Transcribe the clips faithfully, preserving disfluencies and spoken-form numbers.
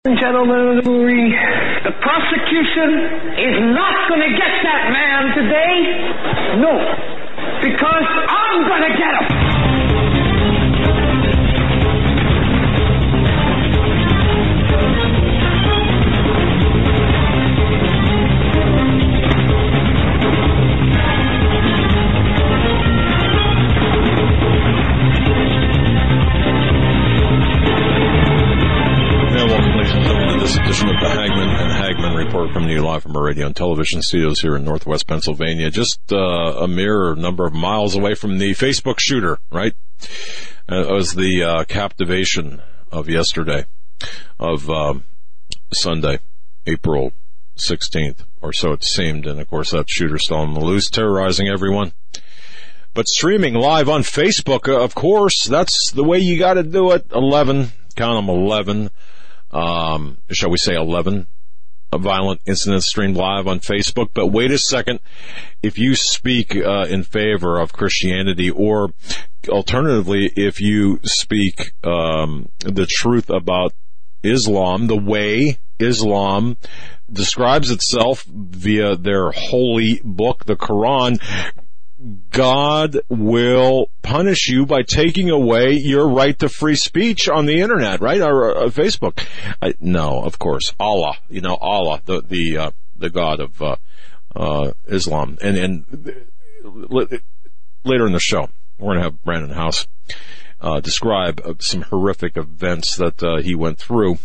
Gentlemen of the jury, the prosecution is not going to get that man today. No, because I'm going to get him. This edition of the Hagman and Hagman Report coming to you live from our radio and television studios here in Northwest Pennsylvania, just uh, a mere number of miles away from the Facebook shooter, right? Uh, it was the uh, captivation of yesterday, of uh, Sunday, April sixteenth, or so it seemed, and of course that shooter still on the loose, terrorizing everyone. But streaming live on Facebook, uh, of course, that's the way you got to do it. eleven, count them, eleven. Um, shall we say eleven violent incidents streamed live on Facebook. But wait a second, if you speak uh, in favor of Christianity, or alternatively, if you speak um, the truth about Islam, the way Islam describes itself via their holy book, the Quran, God will punish you by taking away your right to free speech on the internet, right? Or uh, Facebook. I, no, of course, Allah. You know, Allah, the the uh, the God of uh, uh, Islam. And and later in the show, we're going to have Brandon House uh, describe uh, some horrific events that uh, he went through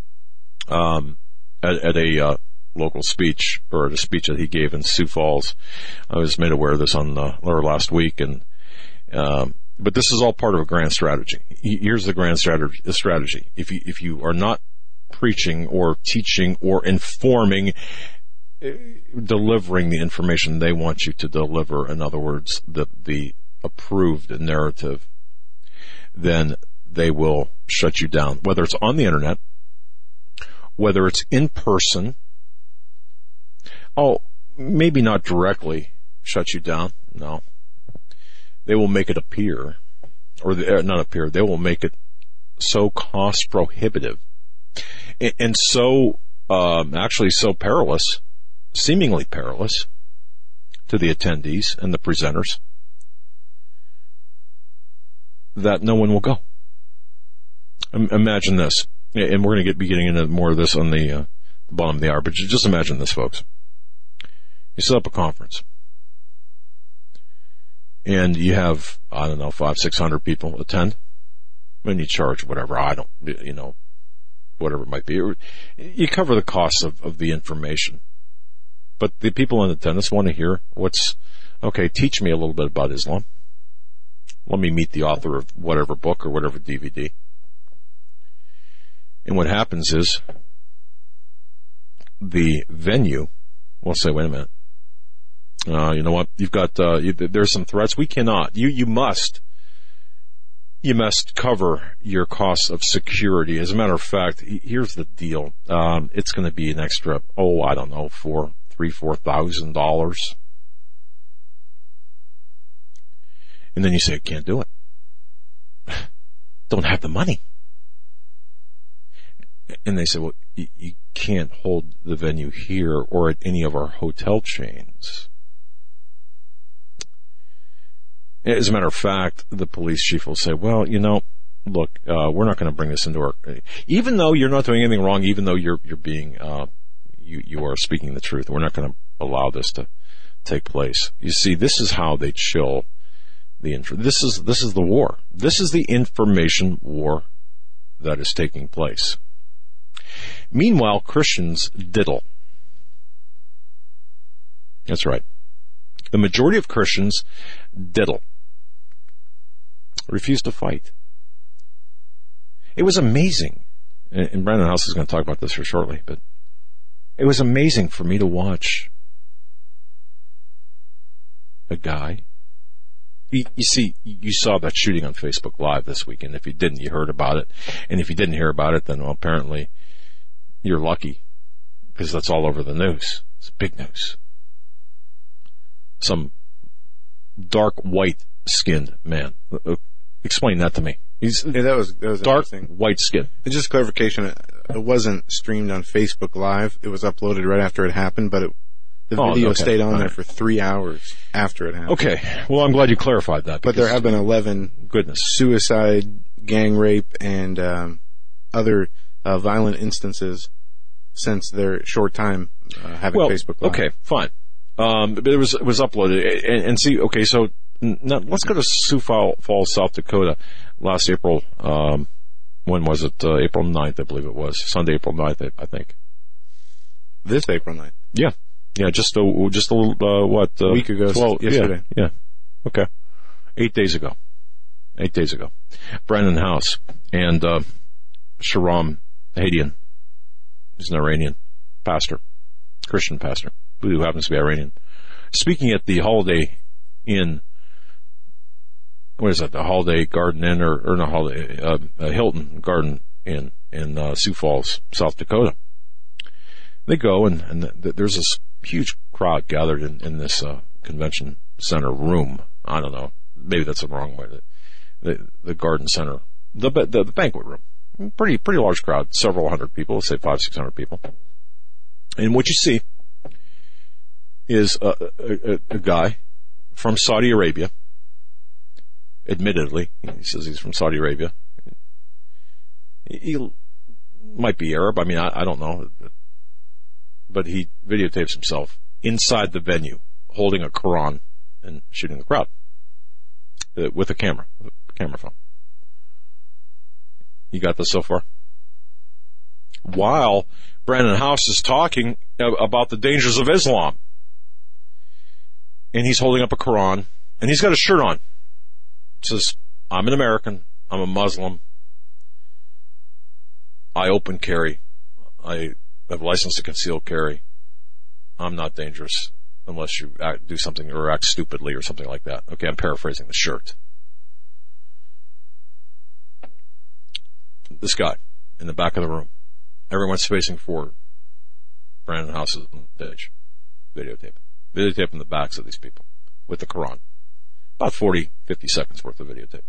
um, at, at a uh, local speech, or a speech that he gave in Sioux Falls. I was made aware of this on uh, last week, and um, but this is all part of a grand strategy. Here's the grand strategy. Strategy: if you if you are not preaching or teaching or informing, uh, delivering the information they want you to deliver, in other words, the the approved narrative, then they will shut you down. Whether it's on the internet, whether it's in person. Oh, maybe not directly shut you down. No. They will make it appear, or the, uh, not appear, they will make it so cost prohibitive and, and so, um, actually so perilous, seemingly perilous to the attendees and the presenters, that no one will go. Um, imagine this, and we're going to get be getting into more of this on the, uh, the bottom of the hour, but just imagine this, folks. You set up a conference, and you have, I don't know, five, six hundred people attend, and you charge whatever, I don't, you know, whatever it might be. You cover the costs of, of the information. But the people in attendance want to hear what's, okay, teach me a little bit about Islam. Let me meet the author of whatever book or whatever D V D. And what happens is, the venue will say, wait a minute. Uh, you know what? You've got, uh, you, there's some threats. We cannot. You, you must, you must cover your costs of security. As a matter of fact, here's the deal. Um, it's going to be an extra, oh, I don't know, four, three, four thousand dollars. And then you say, I can't do it. Don't have the money. And they say, well, you, you can't hold the venue here or at any of our hotel chains. As a matter of fact, the police chief will say, well, you know, look, uh, we're not going to bring this into our, even though you're not doing anything wrong, even though you're, you're being, uh, you, you are speaking the truth, we're not going to allow this to take place. You see, this is how they chill the info. This is, this is the war. This is the information war that is taking place. Meanwhile, Christians diddle. That's right. The majority of Christians diddle. Refuse to fight. It was amazing, and Brandon House is going to talk about this here shortly, but it was amazing for me to watch a guy. You, you see, you saw that shooting on Facebook Live this weekend. If you didn't, you heard about it. And if you didn't hear about it, then well, apparently you're lucky, because that's all over the news. It's big news. Some dark white-skinned man. Explain that to me. He's yeah, that was that was dark white skin. And just clarification, it wasn't streamed on Facebook Live. It was uploaded right after it happened, but it, the oh, video okay. stayed on All there right. for three hours after it happened. Okay. Well, I'm glad you clarified that. But there have been eleven goodness suicide, gang rape, and um, other uh, violent instances since their short time uh, having well, Facebook Live. Okay, fine. Um, but it was it was uploaded, and, and see, okay, so now let's go to Sioux Falls, South Dakota, last April. Um, when was it? Uh, April ninth, I believe it was. Sunday, April ninth, I, I think. This April ninth. Yeah, yeah, just a just a little uh, what uh, a week ago, twelve, yesterday. Yeah, yeah, okay, eight days ago. Eight days ago, Brandon House and uh, Sharam Hadian. He's an Iranian pastor, Christian pastor, who happens to be Iranian, speaking at the Holiday Inn. What is that? The Holiday Garden Inn, or, or not Holiday, uh, uh, Hilton Garden Inn in uh, Sioux Falls, South Dakota. They go, and, and th- there's this huge crowd gathered in, in this uh, convention center room. I don't know. Maybe that's the wrong way. The, the garden center, the, the the banquet room. Pretty pretty large crowd, several hundred people, let's say five, six hundred people. And what you see is a, a, a guy from Saudi Arabia. Admittedly, he says he's from Saudi Arabia. He, he might be Arab. I mean, I, I don't know, but he videotapes himself inside the venue, holding a Quran and shooting the crowd uh, with a camera, with a camera phone. You got this so far? While Brandon House is talking about the dangers of Islam. And he's holding up a Quran, and he's got a shirt on. It says, I'm an American, I'm a Muslim, I open carry, I have license to conceal carry, I'm not dangerous unless you act, do something or act stupidly or something like that. Okay, I'm paraphrasing the shirt. This guy in the back of the room. Everyone's facing forward. Brandon House is on the stage. Videotape. Videotaping the backs of these people with the Quran. About forty, fifty seconds worth of videotape.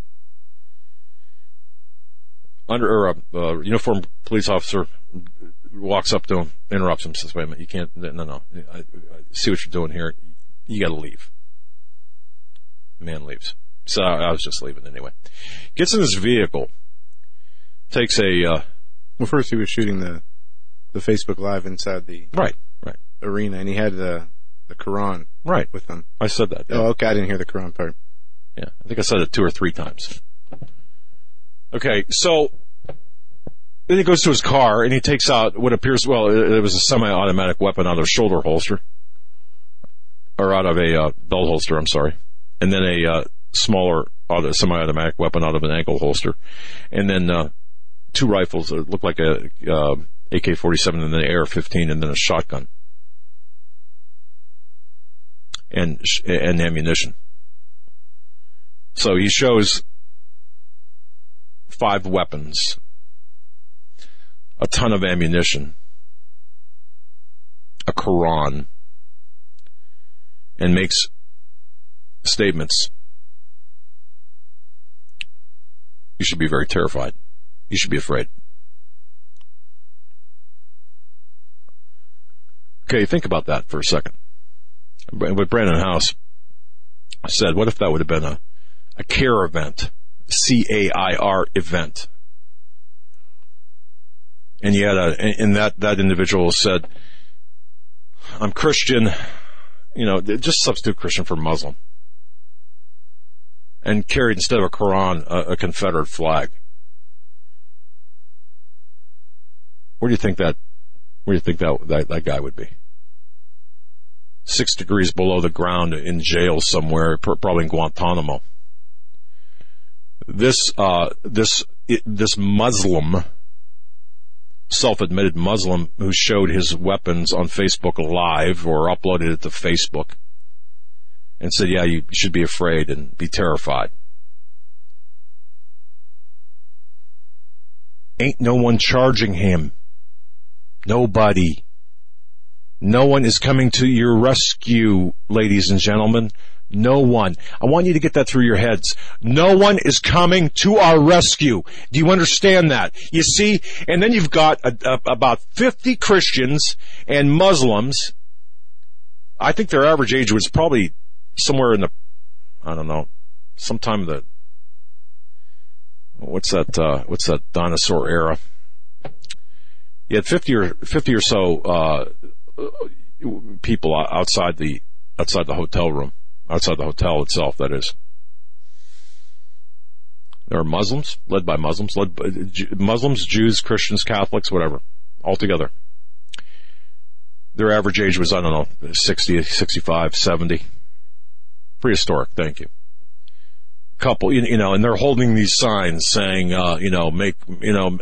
Under, or a uh, uniformed police officer walks up to him, interrupts him, says, wait a minute, you can't, no, no, I, I see what you're doing here. You gotta leave. Man leaves. So I was just leaving anyway. Gets in his vehicle. Takes a, uh, well, first he was shooting the, the Facebook Live inside the right, right. arena, and he had the, the Quran right with him. I said that. Yeah. Oh, okay, I didn't hear the Quran part. Yeah, I think I said it two or three times. Okay, so then he goes to his car, and he takes out what appears, well, it, it was a semi-automatic weapon out of a shoulder holster, or out of a uh, belt holster, I'm sorry, and then a uh, smaller auto, semi-automatic weapon out of an ankle holster, and then uh, two rifles that look like a uh, A K forty-seven and then an A R fifteen and then a shotgun and and ammunition. So he shows five weapons, a ton of ammunition, a Quran, and makes statements. You should be very terrified. You should be afraid. Okay, think about that for a second. What Brandon House said, what if that would have been a, a CAIR event, C A I R event? And you had a, and that, that individual said, I'm Christian, you know, just substitute Christian for Muslim. And carried instead of a Quran, a, a Confederate flag. Where do you think that, where do you think that, that, that guy would be? Six degrees below the ground in jail somewhere, probably in Guantanamo. This, uh, this, it, this Muslim, self-admitted Muslim who showed his weapons on Facebook Live or uploaded it to Facebook and said, yeah, you should be afraid and be terrified. Ain't no one charging him. Nobody. No one is coming to your rescue, ladies and gentlemen. No one. I want you to get that through your heads. No one is coming to our rescue. Do you understand that? You see? And then you've got a, a, about fifty Christians and Muslims. I think their average age was probably somewhere in the, I don't know, sometime in the, what's that, uh, what's that dinosaur era? You had fifty or, fifty or so, uh, people outside the, outside the hotel room. Outside the hotel itself, that is. There are Muslims, led by Muslims, led by Muslims, Jews, Christians, Catholics, whatever, all together. Their average age was, I don't know, sixty, sixty-five, seventy. Prehistoric, thank you. Couple, you know, and they're holding these signs saying, uh, you know, make, you know,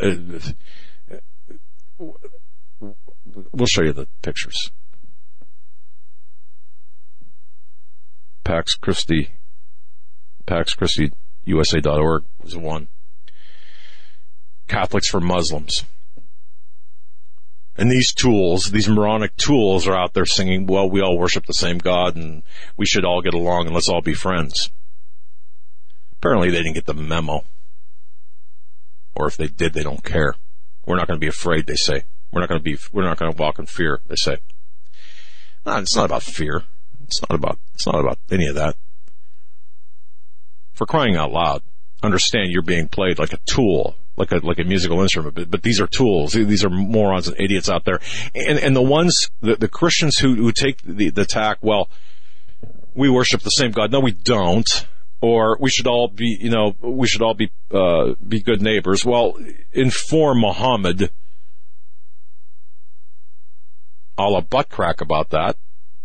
uh, we'll show you the pictures. Pax Christi, Pax Christi U S A dot org was one. Catholics for Muslims. And these tools, these moronic tools are out there singing, well, we all worship the same God and we should all get along and let's all be friends. Apparently they didn't get the memo. Or if they did, they don't care. We're not going to be afraid, they say. We're not going to be, we're not going to walk in fear, they say. No, it's not about fear. It's not about, it's not about any of that. For crying out loud, understand you're being played like a tool, like a, like a musical instrument, but, but these are tools. These are morons and idiots out there. And, and the ones, the, the Christians who, who take the, the tack, well, we worship the same God. No, we don't. Or we should all be, you know, we should all be, uh, be good neighbors. Well, inform Muhammad a la butt crack about that.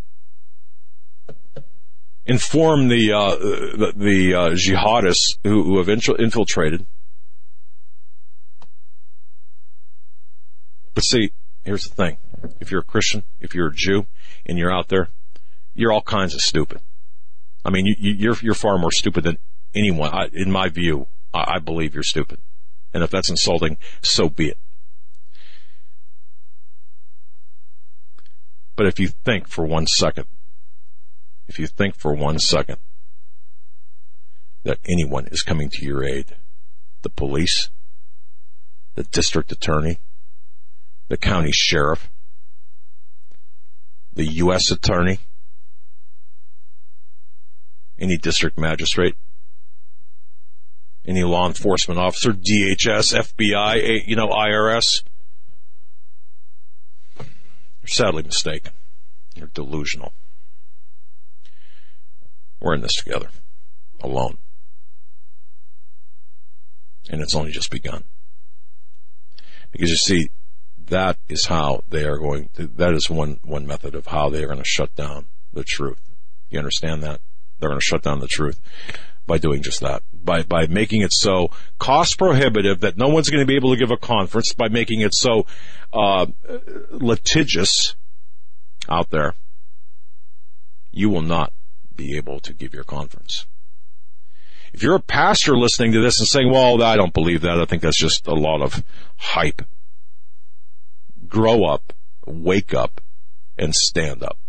Inform the uh, the, the uh, jihadists who, who have infiltrated. But see, here's the thing. If you're a Christian, if you're a Jew, and you're out there, you're all kinds of stupid. I mean, you, you're you're far more stupid than anyone. I, in my view, I, I believe you're stupid. And if that's insulting, so be it. But if you think for one second, If you think for one second that anyone is coming to your aid, the police, the district attorney, the county sheriff, the U S attorney, any district magistrate, any law enforcement officer, D H S, F B I, you know, I R S, you're sadly mistaken. You're delusional. We're in this together, alone. And it's only just begun. Because you see, that is how they are going to, that is one, one method of how they are going to shut down the truth. You understand that? They're going to shut down the truth by doing just that. By, by making it so cost prohibitive that no one's going to be able to give a conference, by making it so, uh, litigious out there, you will not be able to give your conference. If you're a pastor listening to this and saying, well, I don't believe that, I think that's just a lot of hype, grow up, wake up, and stand up.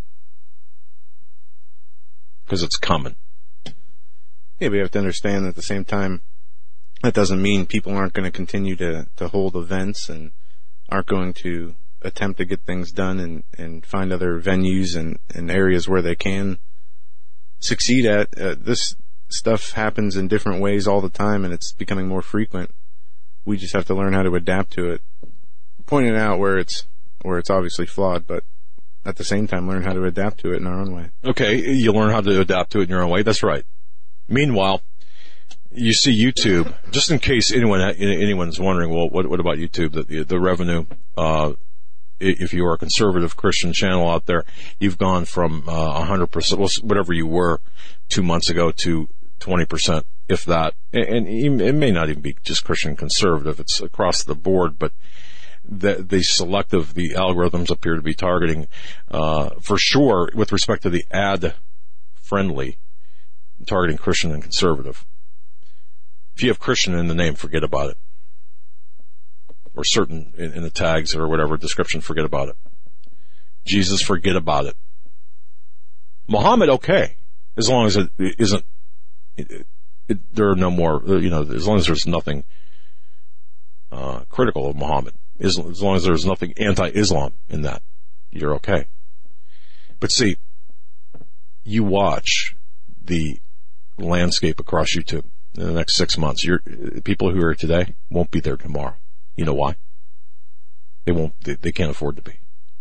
Because it's coming. Yeah, we have to understand that at the same time, that doesn't mean people aren't going to continue to, to hold events and aren't going to attempt to get things done and, and find other venues and, and areas where they can succeed at. Uh, this stuff happens in different ways all the time, and it's becoming more frequent. We just have to learn how to adapt to it. Pointing out where it's where it's obviously flawed, but at the same time, learn how to adapt to it in our own way. Okay, you learn how to adapt to it in your own way. That's right. Meanwhile, you see YouTube. Just in case anyone anyone's wondering, well, what what about YouTube? The the revenue. Uh, If you are a conservative Christian channel out there, you've gone from uh, one hundred percent, whatever you were two months ago, to twenty percent, if that. And it may not even be just Christian conservative. It's across the board, but the, the selective, the algorithms appear to be targeting, uh, for sure, with respect to the ad-friendly, targeting Christian and conservative. If you have Christian in the name, forget about it. Or certain in, in the tags or whatever description, forget about it. Jesus, forget about it. Muhammad, okay. As long as it isn't, it, it, there are no more, you know, as long as there's nothing uh, critical of Muhammad, as, as long as there's nothing anti-Islam in that, you're okay. But see, you watch the landscape across YouTube in the next six months. You're, people who are here today won't be there tomorrow. You know why? They won't, they, they can't afford to be.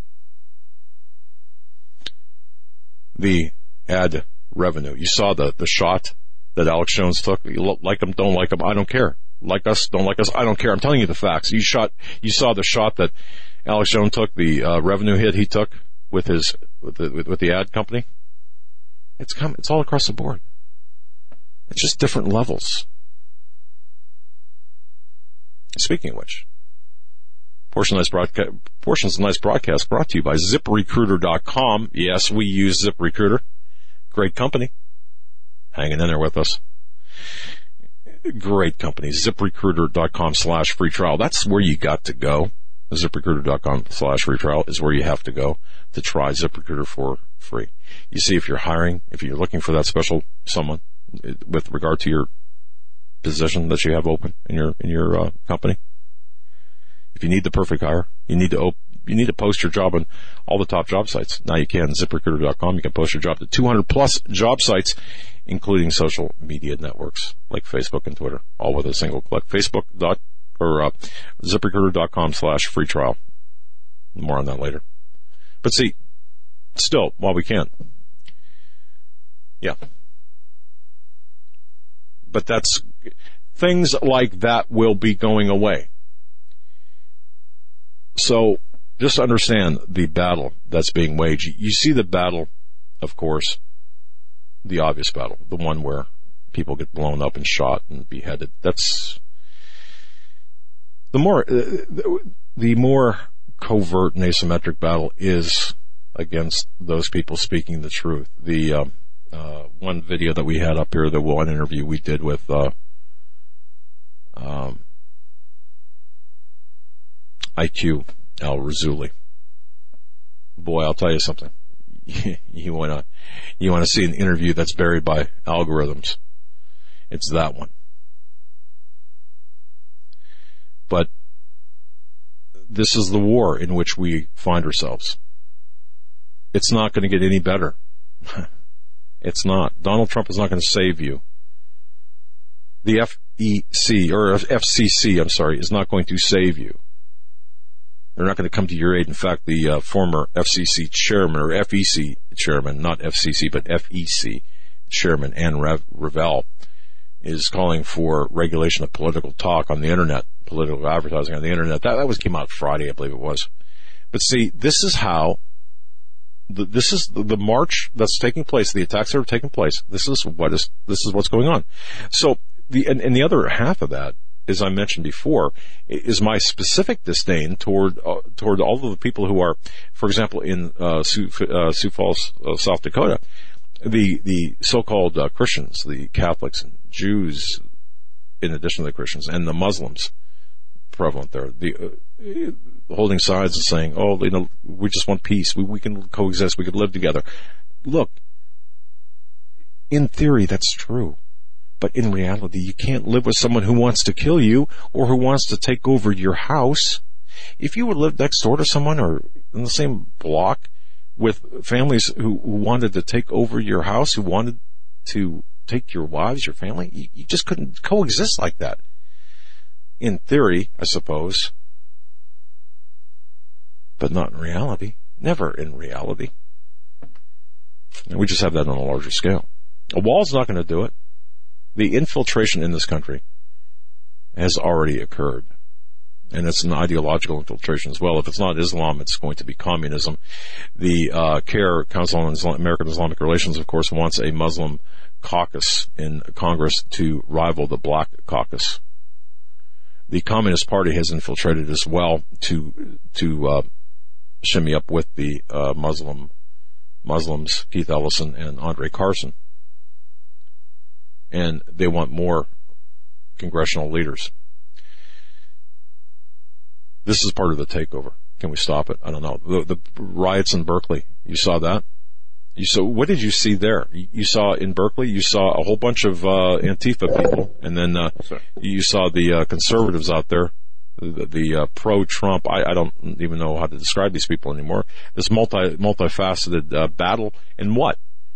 The ad revenue. You saw the, the shot that Alex Jones took. You like him, don't like him, I don't care. Like us, don't like us, I don't care. I'm telling you the facts. You shot, you saw the shot that Alex Jones took, the uh, revenue hit he took with his, with the, with, with the ad company. It's come, it's all across the board. It's just different levels. Speaking of which, portion of nice broadcast, portions of nice broadcast brought to you by zip recruiter dot com. Yes, we use ZipRecruiter. Great company. Hanging in there with us. Great company. zip recruiter dot com slash free trial. That's where you got to go. zip recruiter dot com slash free trial is where you have to go to try ZipRecruiter for free. You see, if you're hiring, if you're looking for that special someone with regard to your position that you have open in your in your uh, company, if you need the perfect hire, you need to op- you need to post your job on all the top job sites. Now you can. zip recruiter dot com. You can post your job to two hundred plus job sites, including social media networks like Facebook and Twitter, all with a single click. Facebook dot or uh, zip recruiter dot com slash free trial. More on that later. But see, still, while we can, yeah. But that's things like that will be going away. So just understand the battle that's being waged. You see the battle, of course, the obvious battle, the one where people get blown up and shot and beheaded. That's the more, uh, the more covert and asymmetric battle is against those people speaking the truth. The um, uh, one video that we had up here, the one interview we did with uh, um, I Q Al-Razuli. Boy, I'll tell you something. you want to you want to see an interview that's buried by algorithms. It's that one. But this is the war in which we find ourselves. It's not going to get any better. It's not. Donald Trump is not going to save you. The F E C, or F C C, I'm sorry, is not going to save you. They're not going to come to your aid. In fact, the uh, former F C C chairman, or F E C chairman, not F C C, but F E C chairman, Ann Revelle, is calling for regulation of political talk on the Internet, political advertising on the Internet. That, that was came out Friday, I believe it was. But see, this is how, the, this is the, the march that's taking place, the attacks that are taking place. This is what is, this is what's going on. So, the, and, and the other half of that, as I mentioned before, is my specific disdain toward uh, toward all of the people who are, for example, in uh, Sioux, uh, Sioux Falls, uh, South Dakota, the the so-called uh, Christians, the Catholics and Jews, in addition to the Christians, and the Muslims prevalent there, the uh, holding signs and saying, "Oh, you know, we just want peace. We we can coexist. We can live together." Look, in theory, that's true. But in reality, you can't live with someone who wants to kill you or who wants to take over your house. If you would live next door to someone or in the same block with families who, who wanted to take over your house, who wanted to take your wives, your family, you, you just couldn't coexist like that. In theory, I suppose. But not in reality. Never in reality. And we just have that on a larger scale. A wall's not going to do it. The infiltration in this country has already occurred, and it's an ideological infiltration as well. If it's not Islam, it's going to be communism. The uh, CARE, Council on Islam- American Islamic Relations, of course, wants a Muslim caucus in Congress to rival the Black Caucus. The Communist Party has infiltrated as well to to uh, shimmy up with the uh, Muslim Muslims, Keith Ellison and Andre Carson. And they want more congressional leaders. This is part of the takeover. Can we stop it? I don't know. The, the riots in Berkeley, you saw that? You so what did you see there? You, you saw in Berkeley, you saw a whole bunch of uh, Antifa people, and then uh, you saw the uh, conservatives out there, the, the uh, pro-Trump. I, I don't even know how to describe these people anymore. This multi multifaceted uh, battle, and what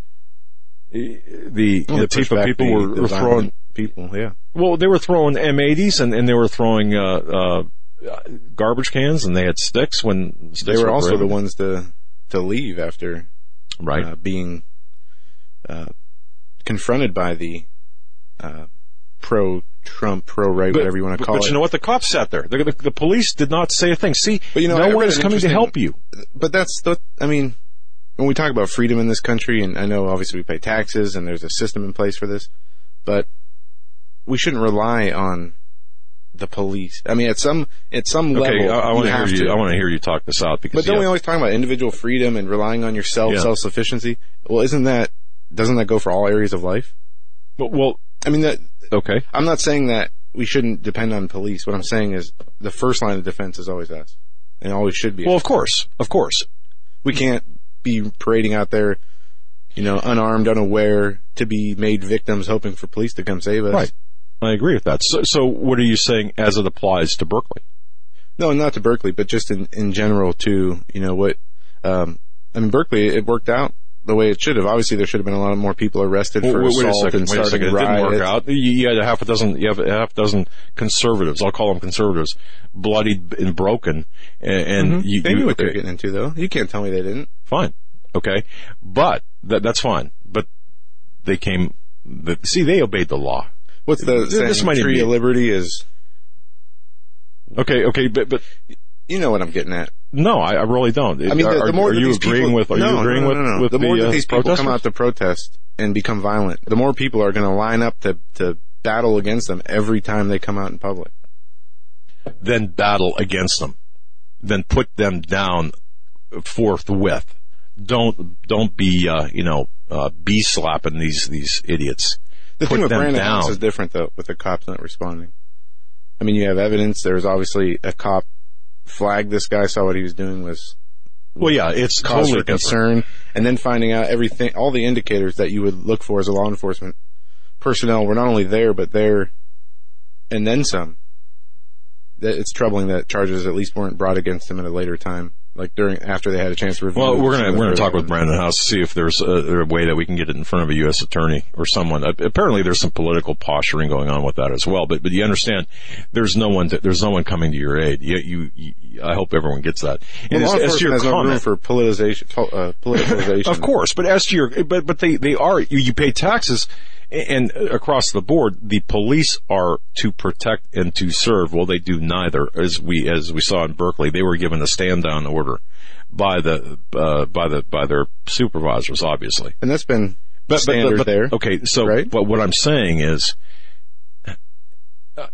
the well, Antifa people the, were, the were throwing people. Yeah, well, they were throwing M eighties, and, and they were throwing uh, uh, garbage cans, and they had sticks. When sticks they were, were also prohibited. the ones to to leave after. Right. Uh, being uh, confronted by the uh, pro-Trump, pro-right, but, whatever you want to call but it. But you know what? The cops sat there. The, the, the police did not say a thing. See, but you know, no one is coming to help you. But that's the, I mean, when we talk about freedom in this country, and I know obviously we pay taxes and there's a system in place for this, but we shouldn't rely on the police. I mean, at some at some okay, level, I, I want to hear you. to. I want to hear you talk this out because. But don't yeah. we always talk about individual freedom and relying on yourself, yeah. self-sufficiency? Well, isn't that doesn't that go for all areas of life? Well, well I mean that. Okay. I'm not saying that we shouldn't depend on police. What I'm saying is the first line of defense is always us, and always should be. Well, of course, of course, we can't be parading out there, you know, unarmed, unaware, to be made victims, hoping for police to come save us. Right. I agree with that. So, so what are you saying as it applies to Berkeley? No, not to Berkeley, but just in, in general to, you know, what, um, I mean, Berkeley, it worked out the way it should have. Obviously, there should have been a lot more people arrested well, for wait, wait assault a second, and wait a starting second. It riots. didn't work out. You, you had a half a dozen, you have a half dozen conservatives, I'll call them conservatives, bloodied and broken. And, and Mm-hmm. you, they you, knew what okay. they're getting into, though. You can't tell me they didn't. Fine. Okay. But, that, that's fine. But they came, the, see, they obeyed the law. What's the this saying? might Tree be, of Liberty is... Okay, okay, but, but... You know what I'm getting at. No, I, I really don't. I mean, the, are, the more are that you these agreeing people, with, are no, you agreeing no, no, no, no. with, with the more the, that uh, these people protesters? come out to protest and become violent, the more people are going to line up to, to battle against them every time they come out in public. Then battle against them. Then put them down forthwith. Don't, don't be, uh, you know, uh, bee slapping these, these idiots. The put thing with them Brandon down. House is different, though, with the cops not responding. I mean, you have evidence. There was obviously a cop flagged this guy, saw what he was doing was well, yeah, it's cause totally for concern, and then finding out everything, all the indicators that you would look for as a law enforcement personnel were not only there, but there, and then some. That it's troubling that charges at least weren't brought against him at a later time, like during after they had a chance to review. Well, we're gonna we're gonna talk with evidence. Brandon House to see if there's a, a way that we can get it in front of a U S attorney or someone. Apparently, there's some political posturing going on with that as well. But but you understand, there's no one to, there's no one coming to your aid. You, you, you I hope everyone gets that. And Well, as, law as to your enforcement has no room comment, for politicization. Uh, politicalization. of course, but as to your but but they they are you, you pay taxes. And across the board, the police are to protect and to serve. Well, they do neither, as we as we saw in Berkeley. They were given a stand down order by the uh, by the by their supervisors, obviously. And that's been but, standard but, but, there. Okay, so right? but what I'm saying is, uh,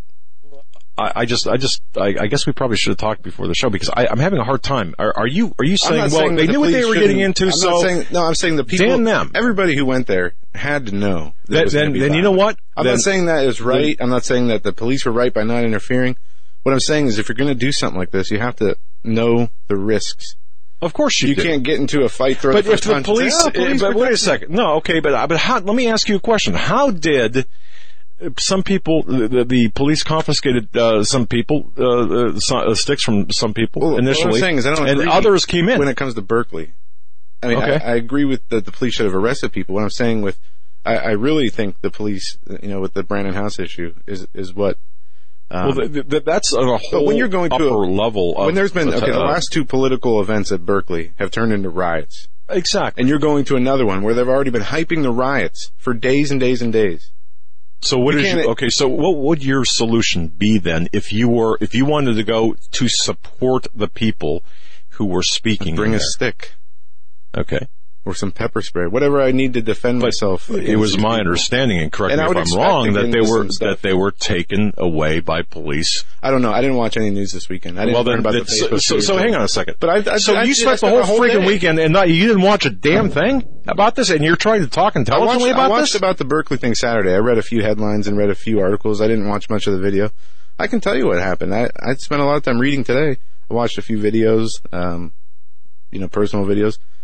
I, I just I just I, I guess we probably should have talked before the show because I, I'm having a hard time. Are, are you are you saying well saying they the knew what they police were getting shouldn't- into? I'm so not saying, no, I'm saying the people. damn them. Everybody who went there had to know. That Then- it was gonna then- be then you violent. know what? I'm Then- not saying that is right. I'm not saying that the police were right by not interfering. What I'm saying is, if you're going to do something like this, you have to know the risks. Of course you, You do. can't get into a fight. Throw But the if first the punch, police, and say, "Oh, police uh, but wait a protect me." second. No, okay, but but how, let me ask you a question. How did some people, the, the police confiscated uh, some people, uh, uh, some, uh, sticks from some people Well, initially, what I'm saying is, I don't and agree others came in. when it comes to Berkeley. I mean, Okay. I, I agree with that the police should have arrested people. What I'm saying with, I, I really think the police, you know, with the Brandon House issue is is what. Um, well, th- th- that's on a whole when you're going to upper a- level. Of, when there's been okay, the uh, last two political events at Berkeley have turned into riots, exactly. and you're going to another one where they've already been hyping the riots for days and days and days. So what You is can't- your, okay? So what would your solution be then if you were if you wanted to go to support the people who were speaking? Bring in a there? stick Okay. or some pepper spray, whatever I need to defend myself. It against was these my people. understanding, and correct And me I if would I'm expect wrong, to that get they into were some stuff. that they were taken away by police. I don't know. I didn't watch any news this weekend. I didn't Well, learn then, about the it's- Facebook so, so, shooting so thing. hang on a second. But I, I so I, you I spent the spent whole whole freaking day. weekend and not, you didn't watch a damn thing about this, and you're trying to talk I intelligently watched, about I watched this? about the Berkeley thing Saturday. I read a few headlines and read a few articles. I didn't watch much of the video. I can tell you what happened. I, I spent a lot of time reading today. I watched a few videos, um, you know, personal videos.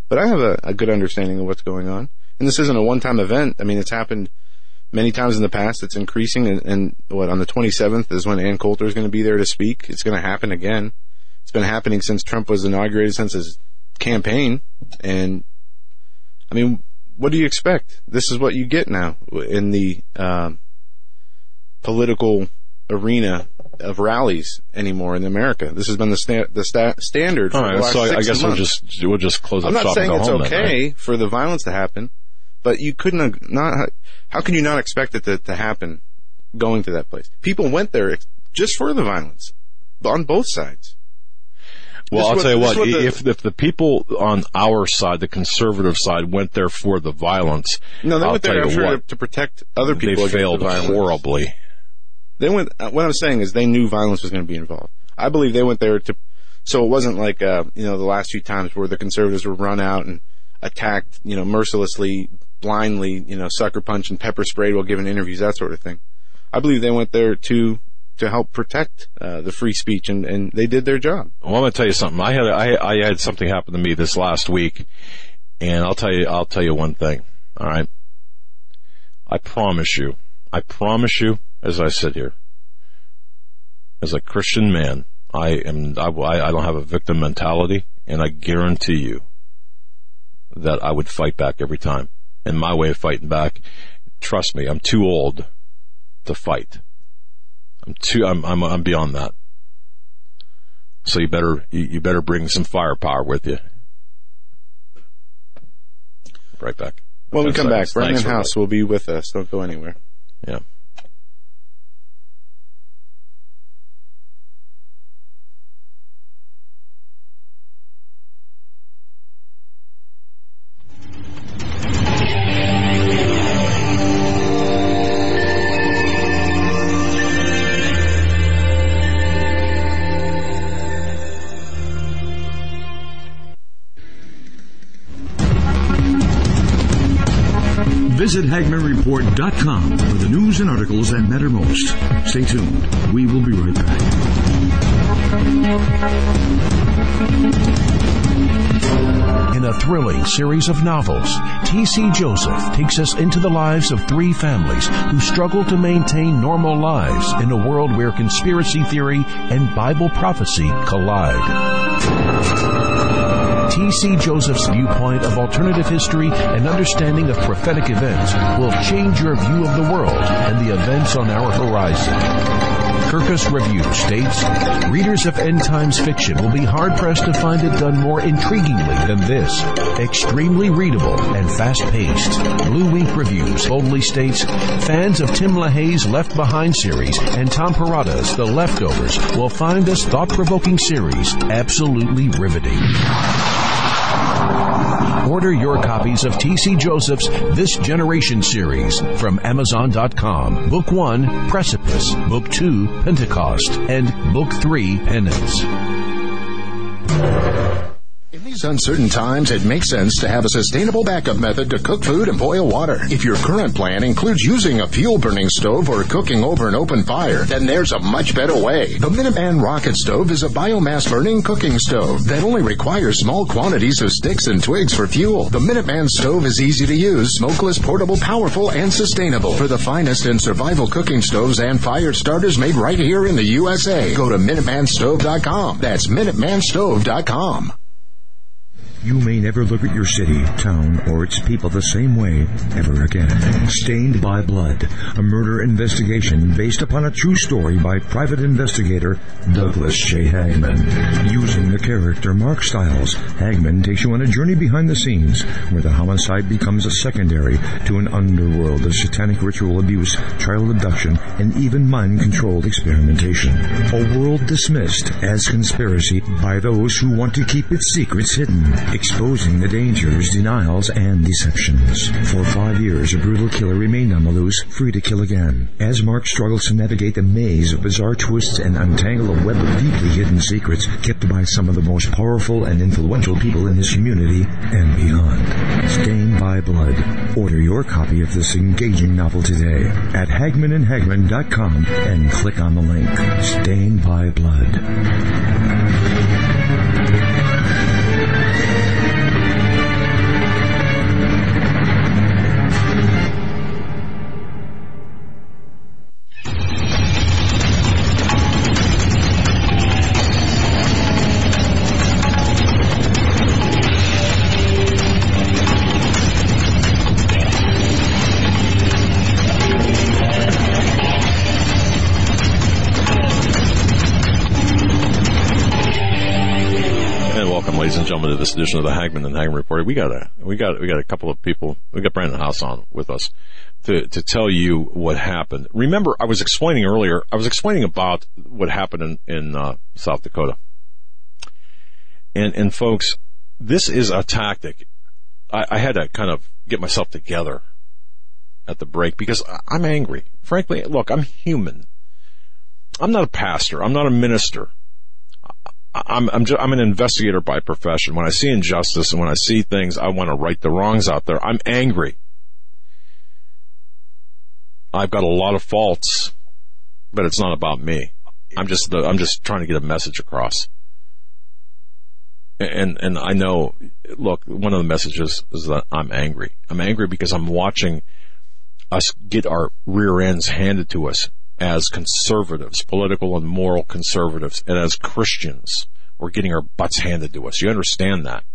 But I have a, a good understanding of what's going on. And this isn't a one-time event. I mean, it's happened many times in the past. It's increasing. And, and what, on the twenty-seventh is when Ann Coulter is going to be there to speak. It's going to happen again. It's been happening since Trump was inaugurated, since his campaign. And, I mean, what do you expect? This is what you get now in the uh, political arena of rallies anymore in America. This has been the sta- the sta- standard for All right, the last so six I guess months. we'll just we'll just close up I'm not shop saying and go it's home okay then, right? for the violence to happen, but you couldn't have not. How can you not expect it to, to happen going to that place? People went there just for the violence on both sides. Well, This I'll what- tell you this what, what the- if if the people on our side, the conservative side, went there for the violence, No, they I'll went there tell you after to, what, to protect other people they against failed the violence. horribly. They went. Uh, what I'm saying is, they knew violence was going to be involved. I believe they went there to, so it wasn't like uh, you know the last few times where the conservatives were run out and attacked, you know, mercilessly, blindly, you know, sucker punched and pepper sprayed while giving interviews, that sort of thing. I believe they went there to to help protect uh, the free speech, and, and they did their job. Well, I'm going to tell you something. I had I, I had something happen to me this last week, and I'll tell you I'll tell you one thing. All right, I promise you, I promise you, as I sit here, as a Christian man, I am I, I don't have a victim mentality, and I guarantee you that I would fight back every time. And my way of fighting back, trust me, I'm too old to fight. I'm too I'm I'm, I'm beyond that. So you better you, you better bring some firepower with you. Right back. When we come back, Brandon Thanks, House will be with us. Don't go anywhere. Yeah. Visit Hagman Report dot com for the news and articles that matter most. Stay tuned. We will be right back. In a thrilling series of novels, T C Joseph takes us into the lives of three families who struggle to maintain normal lives in a world where conspiracy theory and Bible prophecy collide. T C Joseph's viewpoint of alternative history and understanding of prophetic events will change your view of the world and the events on our horizon. Kirkus Review states, readers of end times fiction will be hard-pressed to find it done more intriguingly than this. Extremely readable and fast-paced. Blue Wink Reviews boldly states, fans of Tim LaHaye's Left Behind series and Tom Perrotta's The Leftovers will find this thought-provoking series absolutely riveting. Order your copies of T C Joseph's This Generation series from Amazon dot com. Book one, Precipice. Book two, Pentecost. And Book three, Penance. In these uncertain times, it makes sense to have a sustainable backup method to cook food and boil water. If your current plan includes using a fuel-burning stove or cooking over an open fire, then there's a much better way. The Minuteman Rocket Stove is a biomass-burning cooking stove that only requires small quantities of sticks and twigs for fuel. The Minuteman Stove is easy to use, smokeless, portable, powerful, and sustainable. For the finest in survival cooking stoves and fire starters made right here in the U S A, go to Minuteman Stove dot com. That's Minuteman Stove dot com. You may never look at your city, town, or its people the same way ever again. Stained by Blood, a murder investigation based upon a true story by private investigator Douglas J. Hagman. Using the character Mark Stiles, Hagman takes you on a journey behind the scenes where the homicide becomes a secondary to an underworld of satanic ritual abuse, child abduction, and even mind-controlled experimentation. A world dismissed as conspiracy by those who want to keep its secrets hidden, exposing the dangers, denials, and deceptions. For five years, a brutal killer remained on the loose, free to kill again. As Mark struggles to navigate the maze of bizarre twists and untangle a web of deeply hidden secrets kept by some of the most powerful and influential people in his community and beyond. Stained by Blood. Order your copy of this engaging novel today at Hagman and Hagman dot com and click on the link. Stained by Blood. And welcome, ladies and gentlemen, to this edition of the Hagman and Hagman Report. We got a we got we got a couple of people. We got Brandon House on with us to to tell you what happened. Remember, I was explaining earlier. I was explaining about what happened in in uh, South Dakota. And and folks, this is a tactic. I, I had to kind of get myself together at the break because I'm angry. Frankly, look, I'm human. I'm not a pastor. I'm not a minister. I'm I'm, just, I'm an investigator by profession. When I see injustice and when I see things, I want to right the wrongs out there. I'm angry. I've got a lot of faults, but it's not about me. I'm just the, I'm just trying to get a message across. And and I know, look, one of the messages is that I'm angry. I'm angry because I'm watching us get our rear ends handed to us as conservatives, political and moral conservatives, and as Christians, we're getting our butts handed to us. You understand that?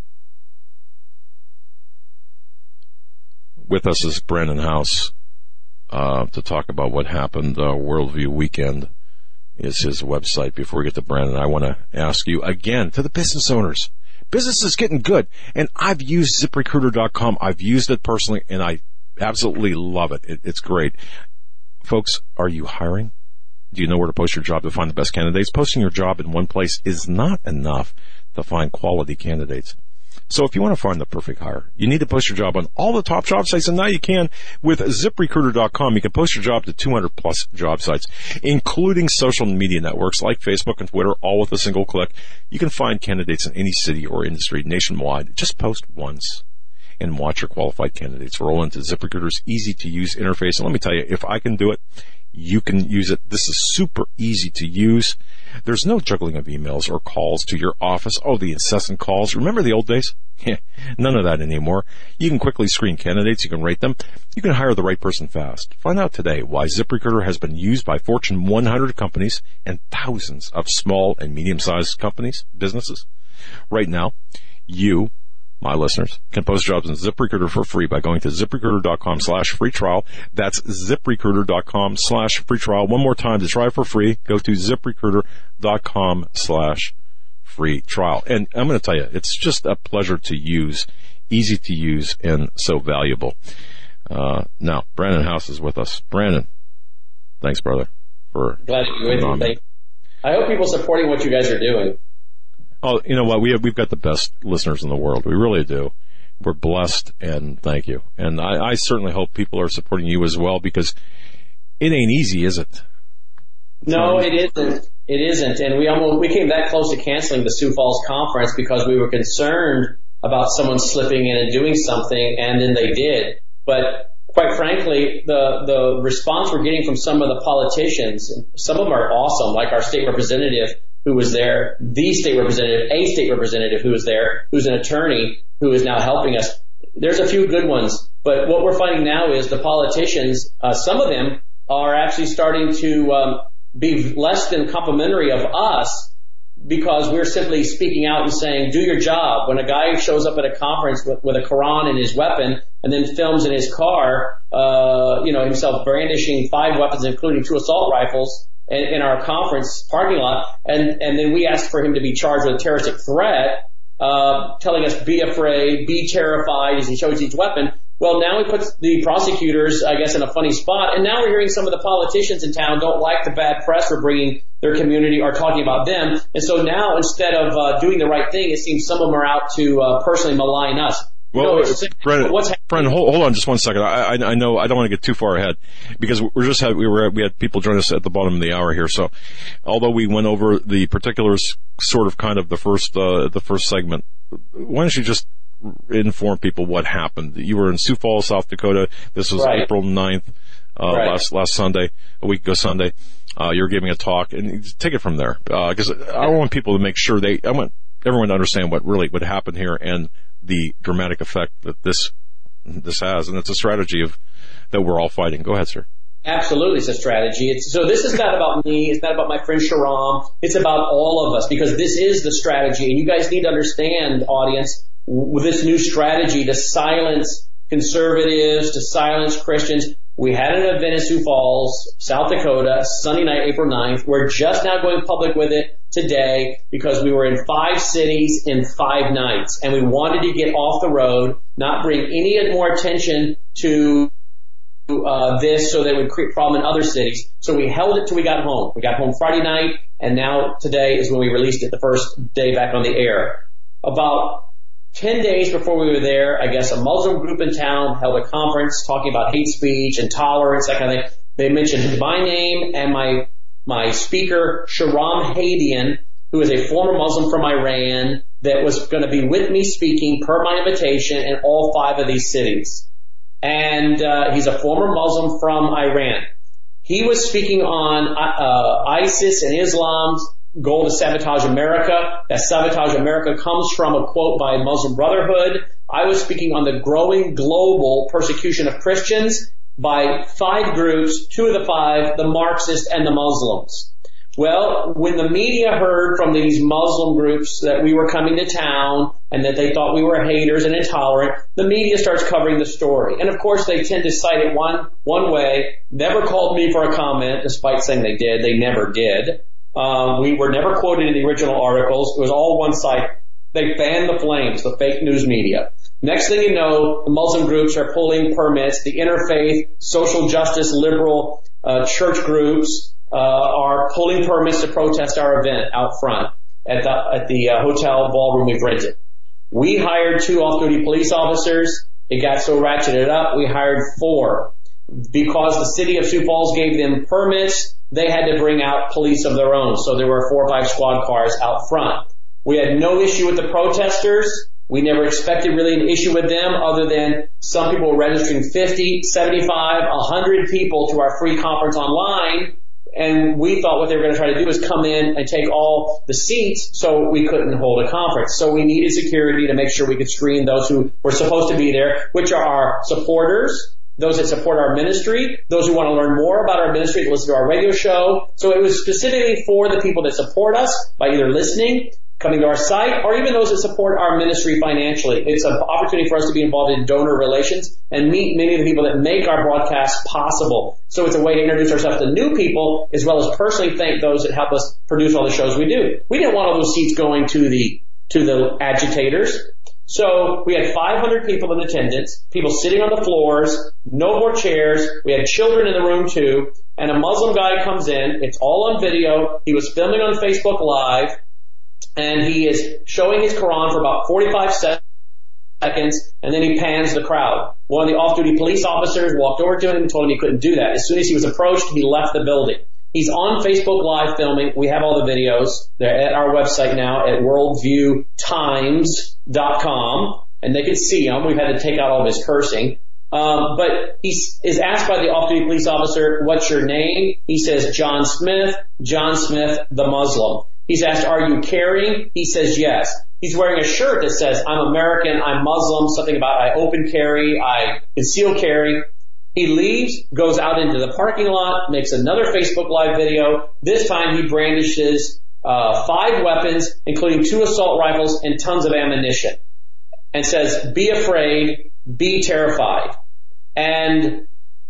With us is Brandon House uh, to talk about what happened. Uh, Worldview Weekend is his website. Before we get to Brandon, I want to ask you again, to the business owners. Business is getting good, and I've used zip recruiter dot com. I've used it personally, and I absolutely love it. it it's great. Folks, are you hiring? Do you know where to post your job to find the best candidates? Posting your job in one place is not enough to find quality candidates. So if you want to find the perfect hire, you need to post your job on all the top job sites, and now you can with zip recruiter dot com. You can post your job to two hundred plus job sites, including social media networks like Facebook and Twitter, all with a single click. You can find candidates in any city or industry nationwide. Just post once and watch your qualified candidates roll into ZipRecruiter's easy-to-use interface. And let me tell you, if I can do it, you can use it. This is super easy to use. There's no juggling of emails or calls to your office. Oh, the incessant calls. Remember the old days? None of that anymore. You can quickly screen candidates. You can rate them. You can hire the right person fast. Find out today why ZipRecruiter has been used by Fortune one hundred companies and thousands of small and medium-sized companies, businesses. Right now, you, my listeners, can post jobs in ZipRecruiter for free by going to zip recruiter dot com slash free trial. That's zip recruiter dot com slash free trial. One more time to try for free. Go to zip recruiter dot com slash free trial. And I'm going to tell you, it's just a pleasure to use, easy to use, and so valuable. Uh, now, Brandon House is with us. Brandon, thanks, brother, for glad to be with you. Thank you. I hope people are supporting what you guys are doing. Oh, you know what? We have, we've got the best listeners in the world. We really do. We're blessed, and thank you. And I, I certainly hope people are supporting you as well, because it ain't easy, is it? No, it isn't. It isn't. And we almost, we came that close to canceling the Sioux Falls conference because we were concerned about someone slipping in and doing something, and then they did. But quite frankly, the, the response we're getting from some of the politicians, some of them are awesome, like our state representative who was there, the state representative, a state representative who was there, who's an attorney who is now helping us. There's a few good ones, but what we're finding now is the politicians, uh, some of them are actually starting to um, be less than complimentary of us because we're simply speaking out and saying, do your job. When a guy shows up at a conference with, with a Quran in his weapon and then films in his car, uh, you know, himself brandishing five weapons, including two assault rifles, in our conference parking lot, and, and then we asked for him to be charged with a terroristic threat, uh, telling us be afraid, be terrified as he shows each weapon. Well, now he puts the prosecutors, I guess, in a funny spot, and now we're hearing some of the politicians in town don't like the bad press we're bringing their community or talking about them, and so now instead of uh, doing the right thing, it seems some of them are out to uh, personally malign us. Well, no, Brennan, Brennan, hold, hold on just one second. I, I, I know I don't want to get too far ahead because we're just had, we were we had people join us at the bottom of the hour here. So, although we went over the particulars, sort of, kind of the first uh, the first segment, why don't you just inform people what happened? You were in Sioux Falls, South Dakota. This was right. April ninth, uh, right. last last Sunday, a week ago Sunday. Uh, you were giving a talk, and take it from there because uh, I want people to make sure they. I want everyone to understand what really what happened here and the dramatic effect that this this has, and it's a strategy of that we're all fighting. Go ahead, sir. Absolutely, it's a strategy. It's, so this is not about me. It's not about my friend Sharam. It's about all of us because this is the strategy, and you guys need to understand, audience, with this new strategy to silence conservatives, to silence Christians. We had an event in Sioux Falls, South Dakota, Sunday night, April ninth. We're just now going public with it today because we were in five cities in five nights, and we wanted to get off the road, not bring any more attention to uh, this so that it would create a problem in other cities. So we held it till we got home. We got home Friday night, and now today is when we released it, the first day back on the air. About ten days before we were there, I guess a Muslim group in town held a conference talking about hate speech, intolerance, that kind of thing. They mentioned my name and my my speaker, Shahram Hadian, who is a former Muslim from Iran that was going to be with me speaking per my invitation in all five of these cities. And uh, he's a former Muslim from Iran. He was speaking on uh, ISIS and Islam's goal to sabotage America. That sabotage America comes from a quote by Muslim Brotherhood. I was speaking on the growing global persecution of Christians by five groups, two of the five, the Marxists and the Muslims. Well, when the media heard from these Muslim groups that we were coming to town and that they thought we were haters and intolerant, the media starts covering the story. And of course, they tend to cite it one, one way, never called me for a comment, despite saying they did. They never did. Um, we were never quoted in the original articles. It was all one side. They banned the flames, the fake news media. Next thing you know, the Muslim groups are pulling permits. The interfaith, social justice, liberal uh, church groups uh, are pulling permits to protest our event out front at the, at the uh, hotel ballroom we've rented. We hired two off-duty police officers. It got so ratcheted up, we hired four. Because the city of Sioux Falls gave them permits, they had to bring out police of their own. So there were four or five squad cars out front. We had no issue with the protesters. We never expected really an issue with them other than some people were registering fifty, seventy-five, one hundred people to our free conference online. And we thought what they were going to try to do is come in and take all the seats so we couldn't hold a conference. So we needed security to make sure we could screen those who were supposed to be there, which are our supporters, those that support our ministry, those who want to learn more about our ministry, to listen to our radio show. So it was specifically for the people that support us by either listening, coming to our site, or even those that support our ministry financially. It's an opportunity for us to be involved in donor relations and meet many of the people that make our broadcast possible. So it's a way to introduce ourselves to new people as well as personally thank those that help us produce all the shows we do. We didn't want all those seats going to the to the agitators. So we had five hundred people in attendance, people sitting on the floors, no more chairs. We had children in the room too. And a Muslim guy comes in. It's all on video. He was filming on Facebook Live. And he is showing his Quran for about forty-five seconds, and then he pans the crowd. One of the off-duty police officers walked over to him and told him he couldn't do that. As soon as he was approached, he left the building. He's on Facebook Live filming. We have all the videos. They're at our website now at worldview times dot com, and they can see them. We've had to take out all of his cursing. Um, but he is asked by the off-duty police officer, what's your name? He says, John Smith, John Smith, the Muslim. He's asked, are you carrying? He says yes. He's wearing a shirt that says, I'm American, I'm Muslim, something about I open carry, I conceal carry. He leaves, goes out into the parking lot, makes another Facebook Live video. This time he brandishes uh, five weapons, including two assault rifles and tons of ammunition, and says, be afraid, be terrified. And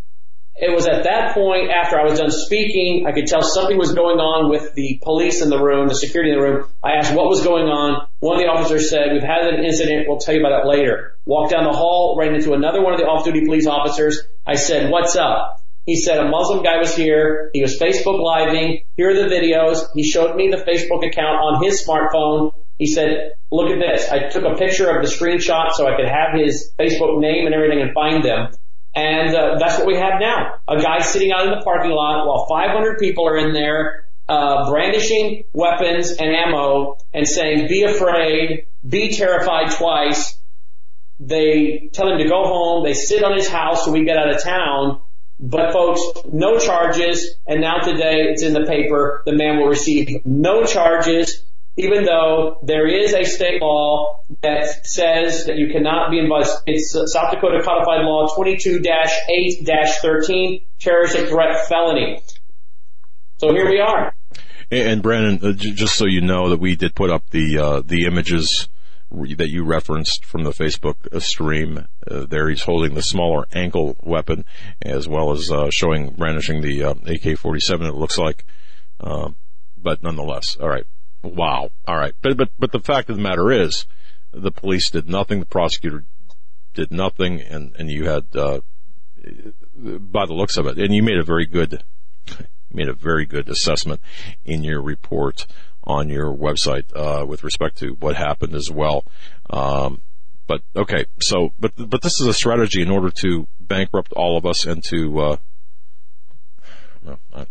it was at that point, after I was done speaking, I could tell something was going on with the police in the room, the security in the room. I asked what was going on. One of the officers said, we've had an incident, we'll tell you about it later. Walked down the hall, ran into another one of the off-duty police officers. I said, what's up? He said, a Muslim guy was here. He was Facebook Living. Here are the videos. He showed me the Facebook account on his smartphone. He said, look at this. I took a picture of the screenshot so I could have his Facebook name and everything and find them. And uh, that's what we have now. A guy sitting out in the parking lot while five hundred people are in there uh, brandishing weapons and ammo and saying, be afraid, be terrified twice. They tell him to go home. They sit on his house so we get out of town. But folks, no charges. And now today it's in the paper. The man will receive no charges, even though there is a state law that says that you cannot be involved. It's South Dakota Codified Law twenty-two dash eight dash thirteen, terroristic threat felony. So here we are. And Brandon, uh, j- just so you know that we did put up the uh, the images that you referenced from the Facebook stream. Uh, there he's holding the smaller ankle weapon as well as uh, showing, brandishing the uh, A K forty-seven, it looks like. Um, but nonetheless, all right. Wow. All right. But, but, but the fact of the matter is the police did nothing. The prosecutor did nothing. And, and you had, uh, by the looks of it, and you made a very good, made a very good assessment in your report on your website, uh, with respect to what happened as well. Um, but okay. So, but, but this is a strategy in order to bankrupt all of us and to, uh, well, I,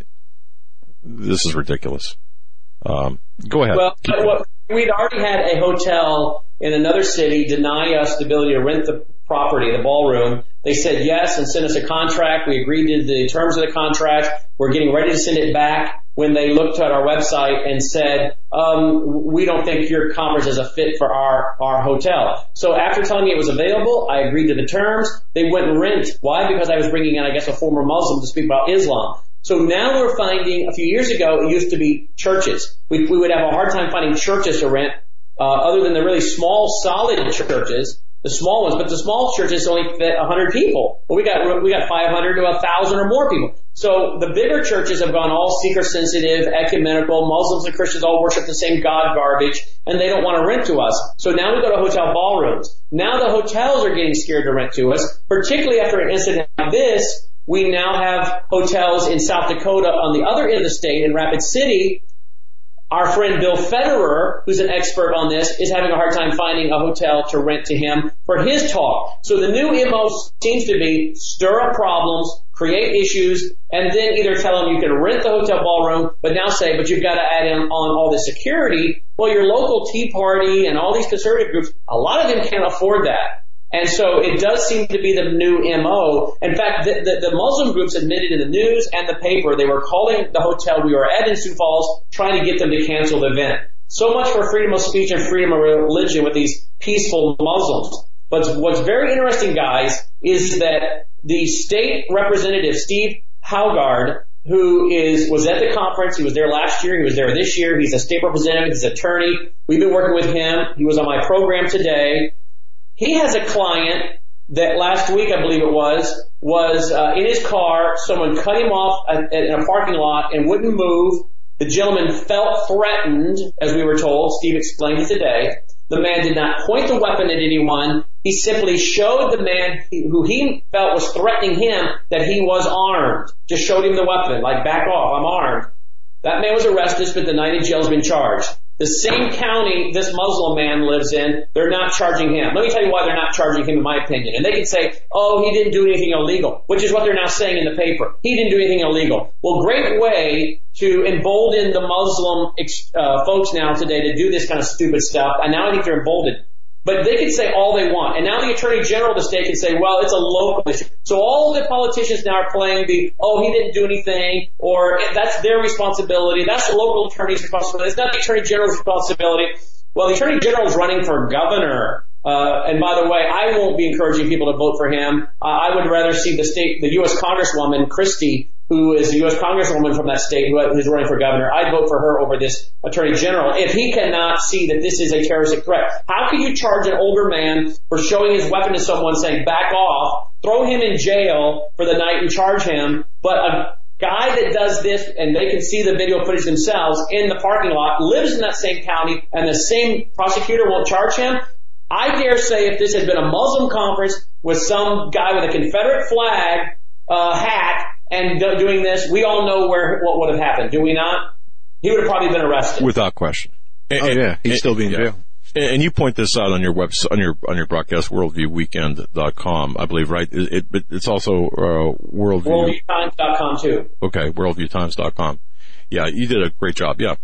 this is ridiculous. Um, go ahead. Well, well, we'd already had a hotel in another city deny us the ability to rent the property, the ballroom. They said yes and sent us a contract. We agreed to the terms of the contract. We're getting ready to send it back when they looked at our website and said, um, we don't think your conference is a fit for our, our hotel. So after telling me it was available, I agreed to the terms. They wouldn't rent. Why? Because I was bringing in, I guess, a former Muslim to speak about Islam. So now we're finding, a few years ago, it used to be churches. We, we would have a hard time finding churches to rent, uh, other than the really small, solid churches, the small ones, but the small churches only fit one hundred people. Well, we got, we got five hundred to one thousand or more people. So the bigger churches have gone all seeker sensitive, ecumenical, Muslims and Christians all worship the same God garbage, and they don't want to rent to us. So now we go to hotel ballrooms. Now the hotels are getting scared to rent to us, particularly after an incident like this. We now have hotels in South Dakota on the other end of the state in Rapid City. Our friend Bill Federer, who's an expert on this, is having a hard time finding a hotel to rent to him for his talk. So the new M O seems to be stir up problems, create issues, and then either tell them you can rent the hotel ballroom, but now say, but you've got to add in on all the security. Well, your local Tea Party and all these conservative groups, a lot of them can't afford that. And so it does seem to be the new M O. In fact, the, the, the Muslim groups admitted in the news and the paper they were calling the hotel we were at in Sioux Falls, trying to get them to cancel the event. So much for freedom of speech and freedom of religion with these peaceful Muslims. But what's very interesting, guys, is that the state representative, Steve Haugard, who is was at the conference, he was there last year, he was there this year, he's a state representative, he's an attorney. We've been working with him. He was on my program today. He has a client that last week, I believe it was, was uh, in his car. Someone cut him off at, at, in a parking lot and wouldn't move. The gentleman felt threatened, as we were told. Steve explained it today. The man did not point the weapon at anyone. He simply showed the man who he felt was threatening him that he was armed. Just showed him the weapon, like, back off, I'm armed. That man was arrested, spent the night in jail, has been charged. The same county this Muslim man lives in, they're not charging him. Let me tell you why they're not charging him, in my opinion. And they can say, oh, he didn't do anything illegal, which is what they're now saying in the paper. He didn't do anything illegal. Well, great way to embolden the Muslim uh, folks now today to do this kind of stupid stuff. And now I think they're emboldened. But they can say all they want. And now the Attorney General of the state can say, well, it's a local issue. So all the politicians now are playing the, oh, he didn't do anything, or that's their responsibility. That's the local attorney's responsibility. It's not the Attorney General's responsibility. Well, the Attorney General is running for governor. Uh, and by the way, I won't be encouraging people to vote for him. Uh, I would rather see the state, the U S Congresswoman, Christie, who is the U S Congresswoman from that state who is running for governor. I'd vote for her over this Attorney General if he cannot see that this is a terroristic threat. How can you charge an older man for showing his weapon to someone saying back off, throw him in jail for the night and charge him, but a guy that does this, and they can see the video footage themselves in the parking lot, lives in that same county, and the same prosecutor won't charge him? I dare say if this had been a Muslim conference with some guy with a Confederate flag uh, hat and do- doing this, we all know where what would have happened, do we not? He would have probably been arrested. Without question. And, oh, yeah, he's and, still being yeah. jailed. And you point this out on your website, on your on your broadcast, worldview weekend dot com, I believe, right? It, it, it's also uh, Worldview. worldview times dot com too. Okay, worldview times dot com. Yeah, you did a great job. Yeah,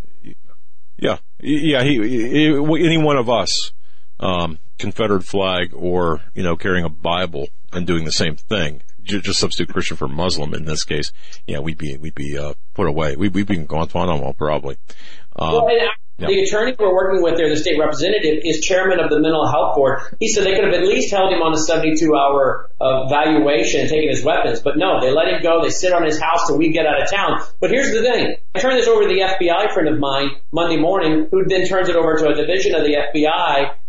yeah, yeah. He, he any one of us, um, Confederate flag or you know carrying a Bible and doing the same thing, just substitute Christian for Muslim in this case. Yeah, we'd be we'd be uh, put away. We'd, we'd be in Guantanamo probably. Um, well, and Yeah. The attorney we're working with there, the state representative, is chairman of the mental health board. He said they could have at least held him on a seventy-two hour uh, valuation and taken his weapons. But no, they let him go. They sit on his house till we get out of town. But here's the thing. I turned this over to the F B I friend of mine Monday morning, who then turns it over to a division of the F B I.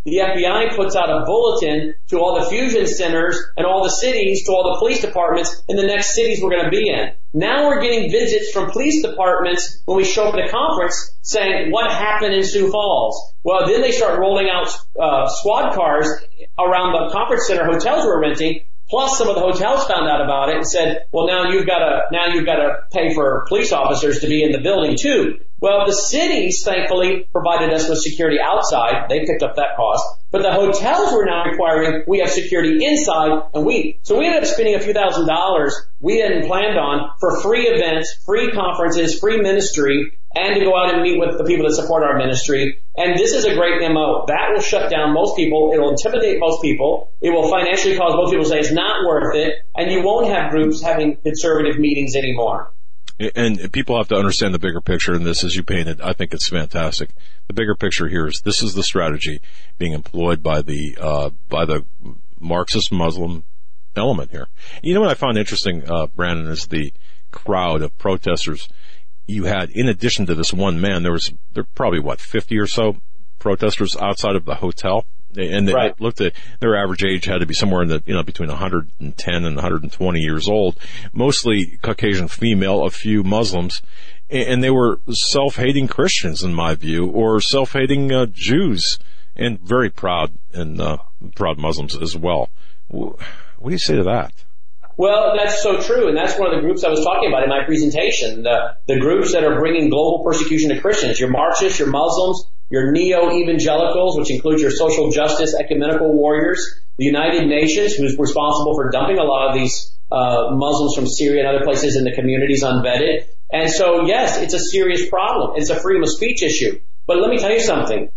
the F B I puts out a bulletin to all the fusion centers and all the cities, to all the police departments in the next cities we're going to be in. Now we're getting visits from police departments when we show up at a conference saying, what happened in Sioux Falls? Well, then they start rolling out uh, squad cars around the conference center hotels we're renting. Plus, some of the hotels found out about it and said, well, now you've got to, now you've got to pay for police officers to be in the building too. Well, the cities, thankfully, provided us with security outside. They picked up that cost. But the hotels were now requiring we have security inside, and we, so we ended up spending a few thousand dollars we hadn't planned on for free events, free conferences, free ministry, and to go out and meet with the people that support our ministry. And this is a great M O. That will shut down most people. It will intimidate most people. It will financially cause most people to say it's not worth it. And you won't have groups having conservative meetings anymore. And people have to understand the bigger picture in this as you painted. I think it's fantastic. The bigger picture here is this is the strategy being employed by the, uh, by the Marxist Muslim element here. You know what I found interesting, uh, Brandon, is the crowd of protesters you had. In addition to this one man, there was there were probably what fifty or so protesters outside of the hotel, and they right. looked at their average age had to be somewhere in the you know between one hundred ten and one hundred twenty years old, mostly Caucasian female, a few Muslims, and they were self-hating Christians in my view, or self-hating uh, Jews, and very proud and uh, proud Muslims as well. What do you say to that? Well, that's so true, and that's one of the groups I was talking about in my presentation, the, the groups that are bringing global persecution to Christians, your Marxists, your Muslims, your neo-evangelicals, which includes your social justice ecumenical warriors, the United Nations, who's responsible for dumping a lot of these uh, Muslims from Syria and other places in the communities unvetted. And so, yes, it's a serious problem. It's a freedom of speech issue. But let me tell you something.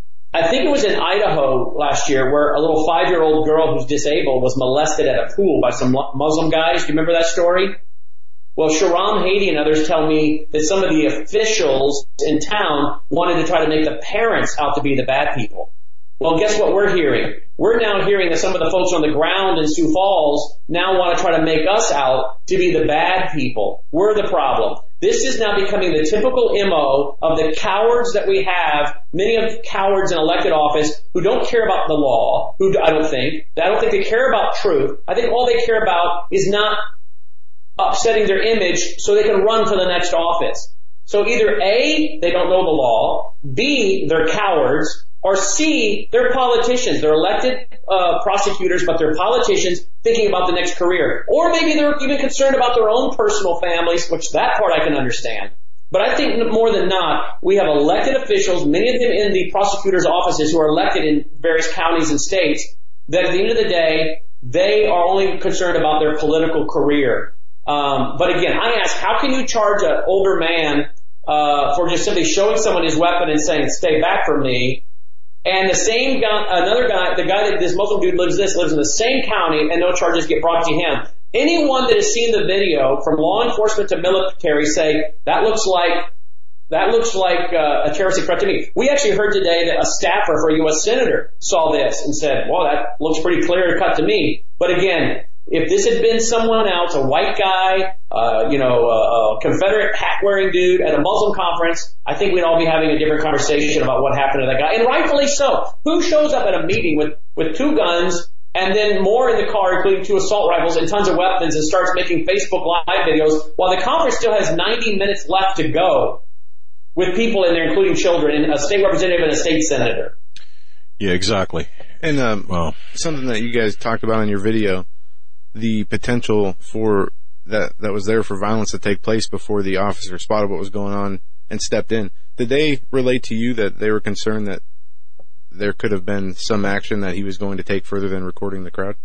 I think it was in Idaho last year where a little five-year-old girl who's disabled was molested at a pool by some Muslim guys. Do you remember that story? Well, Shahram Hadi and others tell me that some of the officials in town wanted to try to make the parents out to be the bad people. Well, guess what we're hearing? We're now hearing that some of the folks on the ground in Sioux Falls now want to try to make us out to be the bad people. We're the problem. This is now becoming the typical M O of the cowards that we have, many of the cowards in elected office who don't care about the law, who I don't think, I don't think they care about truth. I think all they care about is not upsetting their image so they can run for the next office. So either A, they don't know the law, B, they're cowards, or C, they're politicians. They're elected uh, prosecutors, but they're politicians thinking about the next career. Or maybe they're even concerned about their own personal families, which that part I can understand. But I think more than not, we have elected officials, many of them in the prosecutors' offices who are elected in various counties and states, that at the end of the day, they are only concerned about their political career. Um, but again, I ask, how can you charge an older man uh, for just simply showing someone his weapon and saying, stay back from me? And the same guy, another guy, the guy that this Muslim dude lives this, lives in the same county and no charges get brought to him. Anyone that has seen the video, from law enforcement to military, say, that looks like, that looks like uh, a terroristic threat to me. We actually heard today that a staffer for a U S senator saw this and said, well, that looks pretty clear cut to me. But again, if this had been someone else, a white guy, uh, you know, a, a Confederate hat-wearing dude at a Muslim conference, I think we'd all be having a different conversation about what happened to that guy. And rightfully so. Who shows up at a meeting with, with two guns and then more in the car, including two assault rifles and tons of weapons, and starts making Facebook Live videos while the conference still has ninety minutes left to go with people in there, including children, and a state representative and a state senator? Yeah, exactly. And um, wow. Something that you guys talked about in your video, the potential for that that was there for violence to take place before the officer spotted what was going on and stepped in. Did they relate to you that they were concerned that there could have been some action that he was going to take further than recording the crowd?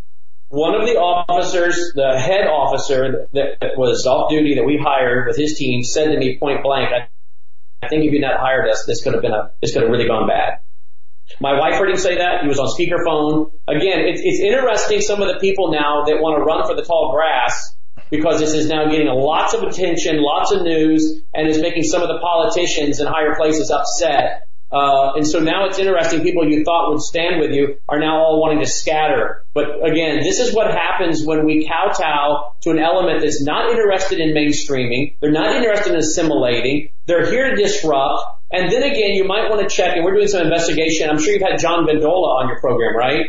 One of the officers, the head officer that, that was off duty that we hired with his team, said to me point blank, I, I think if you not hired us, this could have been a this could have really gone bad. My wife heard him say that. He was on speakerphone. Again, it's, it's interesting, some of the people now that want to run for the tall grass, because this is now getting lots of attention, lots of news, and is making some of the politicians in higher places upset. Uh, and so now it's interesting, people you thought would stand with you are now all wanting to scatter. But again, this is what happens when we kowtow to an element that's not interested in mainstreaming. They're not interested in assimilating. They're here to disrupt. And then again, you might want to check, and we're doing some investigation. I'm sure you've had John Vendola on your program, right?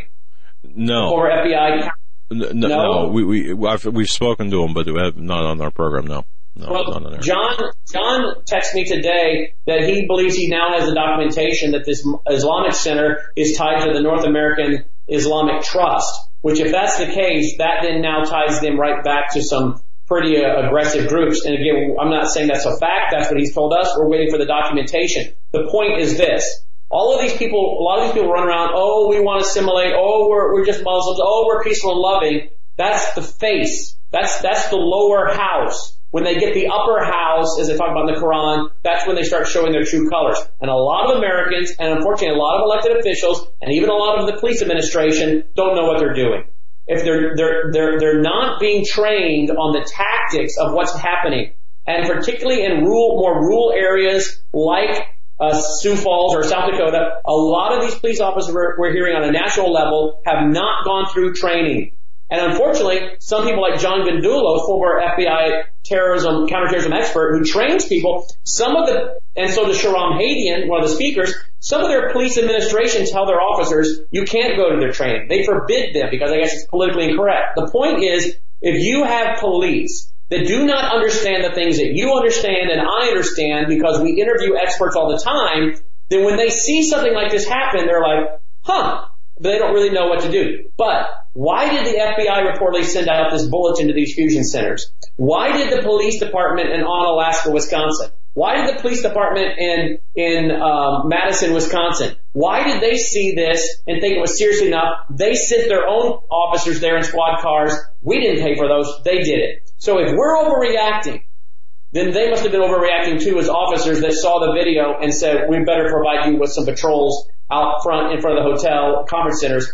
No. Former F B I. No, no, no. we we I've, we've spoken to him, but we have not on our program. No, no, well, not on there. John John texted me today that he believes he now has the documentation that this Islamic Center is tied to the North American Islamic Trust. Which, if that's the case, that then now ties them right back to some pretty uh, aggressive groups. And again, I'm not saying that's a fact. That's what he's told us. We're waiting for the documentation. The point is this. All of these people, a lot of these people run around, oh, we want to assimilate, oh, we're, we're just Muslims, oh, we're peaceful and loving. That's the face. That's, that's the lower house. When they get the upper house, as they talk about in the Quran, that's when they start showing their true colors. And a lot of Americans, and unfortunately a lot of elected officials, and even a lot of the police administration don't know what they're doing. If they're, they're, they're, they're not being trained on the tactics of what's happening, and particularly in rural, more rural areas like uh, Sioux Falls or South Dakota, a lot of these police officers we're, we're hearing on a national level have not gone through training. And unfortunately, some people like John Vendola, former F B I terrorism, counterterrorism expert who trains people, some of the, and so does Shahram Hadian, one of the speakers, some of their police administration tell their officers, you can't go to their training. They forbid them because I guess it's politically incorrect. The point is, if you have police that do not understand the things that you understand and I understand because we interview experts all the time, then when they see something like this happen, they're like, huh, but they don't really know what to do. But why did the F B I reportedly send out this bulletin to these fusion centers? Why did the police department in Onalaska, Wisconsin? Why did the police department in in um, Madison, Wisconsin? Why did they see this and think it was serious enough? They sent their own officers there in squad cars. We didn't pay for those. They did it. So if we're overreacting, then they must have been overreacting too as officers that saw the video and said, we better provide you with some patrols out front in front of the hotel conference centers.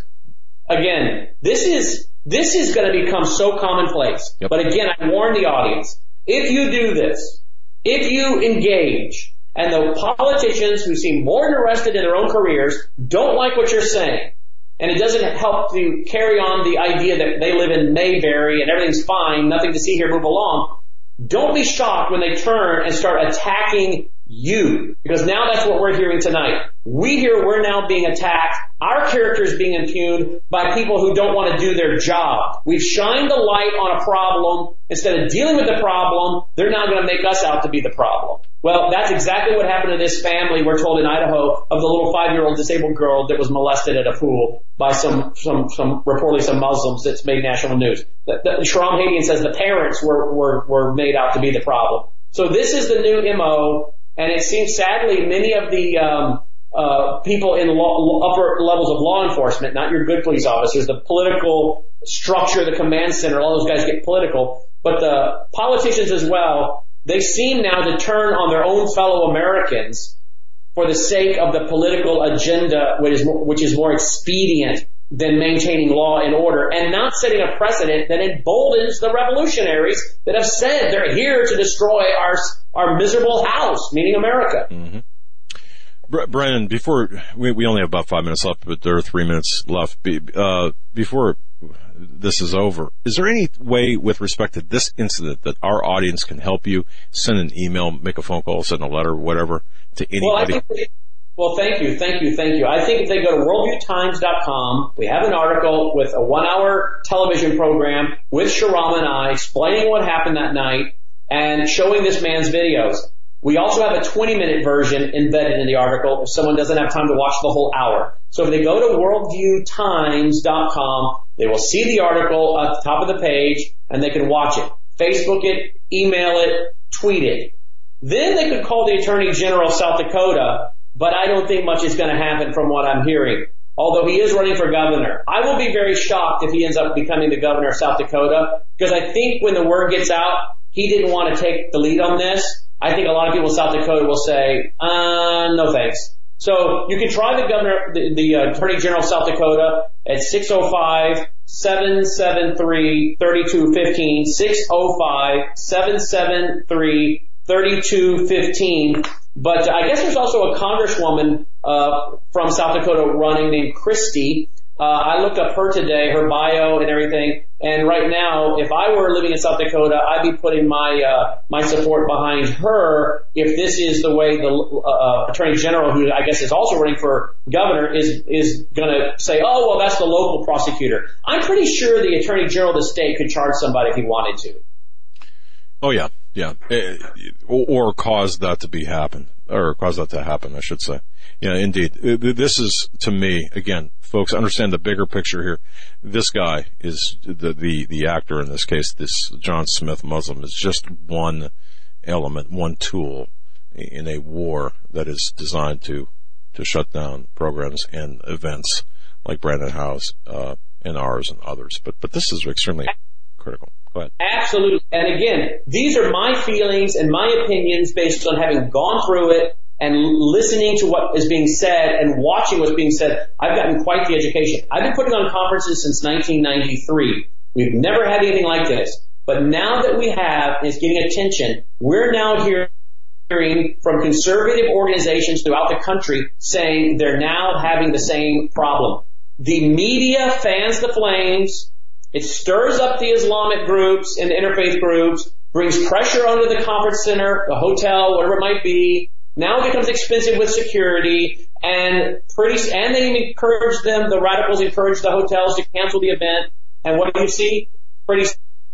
Again, this is this is going to become so commonplace. Yep. But again, I warn the audience, if you do this, if you engage, and the politicians who seem more interested in their own careers don't like what you're saying, and it doesn't help to carry on the idea that they live in Mayberry and everything's fine, nothing to see here, move along, don't be shocked when they turn and start attacking you, because now that's what we're hearing tonight. We hear we're now being attacked. Our characters being impugned by people who don't want to do their job. We've shined the light on a problem. Instead of dealing with the problem, they're now going to make us out to be the problem. Well, that's exactly what happened to this family, we're told in Idaho, of the little five-year-old disabled girl that was molested at a pool by some, some, some, reportedly some Muslims that's made national news. The, the, Shahram Hadian says the parents were, were, were made out to be the problem. So this is the new M O, and it seems sadly many of the, um, uh, people in law, upper levels of law enforcement, not your good police officers, the political structure, the command center, all those guys get political, but the politicians as well, they seem now to turn on their own fellow Americans for the sake of the political agenda, which is more, which is more expedient than maintaining law and order, and not setting a precedent that emboldens the revolutionaries that have said they're here to destroy our our miserable house, meaning America. Mm-hmm. Bre- Brennan, before we, we only have about five minutes left, but there are three minutes left. Be, uh, before this is over, is there any way with respect to this incident that our audience can help you? Send an email, make a phone call, send a letter, whatever, to anybody? Well, I think they, well, thank you, thank you, thank you. I think if they go to worldview times dot com, we have an article with a one-hour television program with Shahram and I explaining what happened that night and showing this man's videos. We also have a twenty-minute version embedded in the article if someone doesn't have time to watch the whole hour. So if they go to worldview times dot com, they will see the article at the top of the page, and they can watch it. Facebook it, email it, tweet it. Then they could call the Attorney General of South Dakota, but I don't think much is going to happen from what I'm hearing. Although he is running for governor. I will be very shocked if he ends up becoming the governor of South Dakota, because I think when the word gets out, he didn't want to take the lead on this. I think a lot of people in South Dakota will say, uh, no thanks. So you can try the governor, the, the uh, Attorney General of South Dakota at six oh five, seven seven three, three two one five, six oh five, seven seven three, three two one five. But I guess there's also a congresswoman uh from South Dakota running named Christie. Uh, I looked up her today, her bio and everything, and right now, if I were living in South Dakota, I'd be putting my uh, my support behind her if this is the way the uh, Attorney General, who I guess is also running for governor, is is going to say, oh, well, that's the local prosecutor. I'm pretty sure the Attorney General of the state could charge somebody if he wanted to. Oh, yeah, yeah, or cause that to be happen, or cause that to happen, I should say. Yeah, indeed. This is, to me, again, folks, understand the bigger picture here. This guy is the, the, the actor in this case, this John Smith Muslim, is just one element, one tool in a war that is designed to, to shut down programs and events like Brandon House, uh, and ours and others. But, but this is extremely critical. Go ahead. Absolutely. And again, these are my feelings and my opinions based on having gone through it and listening to what is being said and watching what's being said. I've gotten quite the education. I've been putting on conferences since nineteen ninety-three. We've never had anything like this. But now that we have, and it's getting attention, we're now hearing from conservative organizations throughout the country saying they're now having the same problem. The media fans the flames. It stirs up the Islamic groups and the interfaith groups, brings pressure onto the conference center, the hotel, whatever it might be. Now it becomes expensive with security, and pretty, and they encourage them, the radicals encourage the hotels to cancel the event. And what do you see? Pretty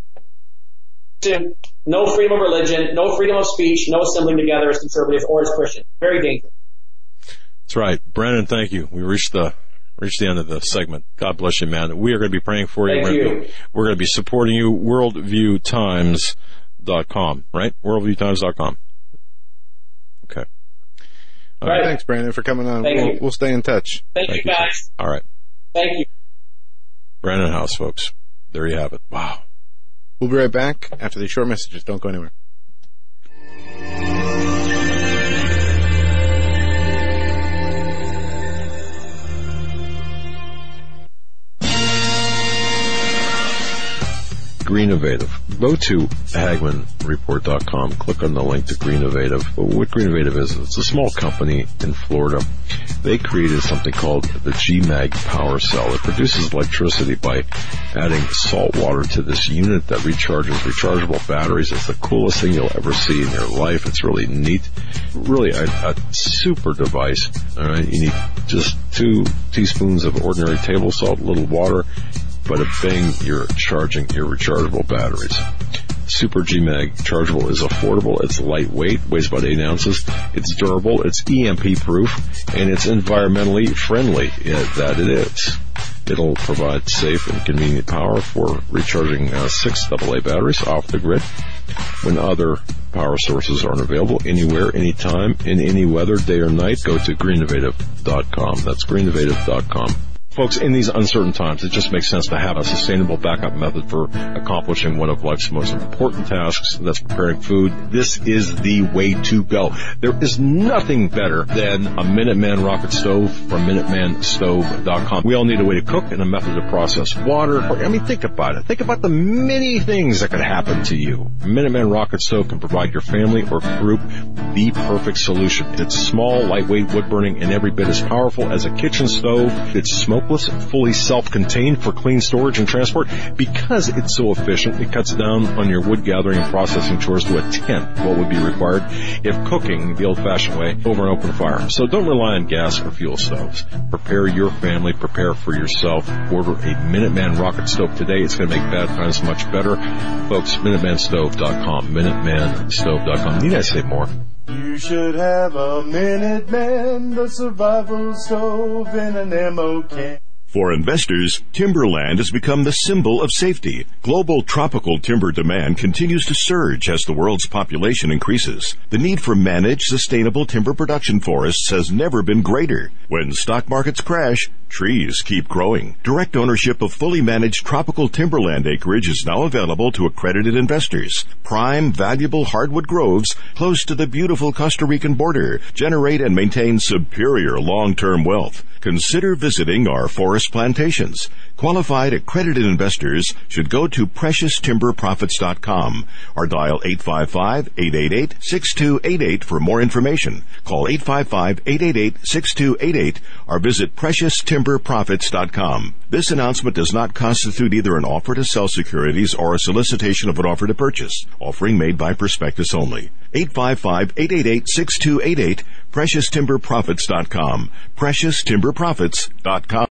soon, no freedom of religion, no freedom of speech, no assembling together as conservatives or as Christians. Very dangerous. That's right. Brandon, thank you. We reached the Reach the end of the segment. God bless you, man. We are going to be praying for you. Thank we're you. Going to be, we're going to be supporting you. worldview times dot com, right? worldview times dot com. Okay. All right. right. Thanks, Brandon, for coming on. Thank we'll, you. we'll stay in touch. Thank, Thank you, guys. You. All right. Thank you. Brandon House, folks. There you have it. Wow. We'll be right back after these short messages. Don't go anywhere. Greenovative. Go to Hagman Report dot com. Click on the link to Greenovative. What Greenovative is, it's a small company in Florida. They created something called the G MAG Power Cell. It produces electricity by adding salt water to this unit that recharges rechargeable batteries. It's the coolest thing you'll ever see in your life. It's really neat. Really a, a super device. All right, you need just two teaspoons of ordinary table salt, a little water. But a bang, you're charging your rechargeable batteries. Super G MAG chargeable is affordable. It's lightweight, weighs about eight ounces. It's durable. It's E M P proof, and it's environmentally friendly. Yeah, that it is. It'll provide safe and convenient power for recharging uh, six double A batteries off the grid when other power sources aren't available, anywhere, anytime, in any weather, day or night. Go to Greenovative dot com. That's Greenovative dot com. Folks, in these uncertain times, it just makes sense to have a sustainable backup method for accomplishing one of life's most important tasks, that's preparing food. This is the way to go. There is nothing better than a Minuteman rocket stove from Minuteman Stove dot com. We all need a way to cook and a method to process water. I mean, think about it. Think about the many things that could happen to you. Minuteman rocket stove can provide your family or group the perfect solution. It's small, lightweight, wood-burning, and every bit as powerful as a kitchen stove. It's smokeless, fully self-contained for clean storage and transport. Because it's so efficient, it cuts down on your wood gathering and processing chores to a tenth what would be required if cooking the old-fashioned way over an open fire. So don't rely on gas or fuel stoves. Prepare your family, prepare for yourself. Order a Minuteman rocket stove today. It's going to make bad times much better. Folks, Minuteman Stove dot com. Minuteman Stove dot com. Need I say more? You should have a Minuteman, the survival stove in an ammo can. For investors, timberland has become the symbol of safety. Global tropical timber demand continues to surge as the world's population increases. The need for managed, sustainable timber production forests has never been greater. When stock markets crash, trees keep growing. Direct ownership of fully managed tropical timberland acreage is now available to accredited investors. Prime, valuable hardwood groves close to the beautiful Costa Rican border generate and maintain superior long-term wealth. consider visiting our forest plantations. Qualified accredited investors should go to precious timber profits dot com or dial eight five five, eight eight eight, six two eight eight for more information. Call eight five five, eight eight eight, six two eight eight or visit precious timber profits dot com. This announcement does not constitute either an offer to sell securities or a solicitation of an offer to purchase. Offering made by prospectus only. eight five five, eight eight eight, six two eight eight, precious timber profits dot com. precious timber profits dot com.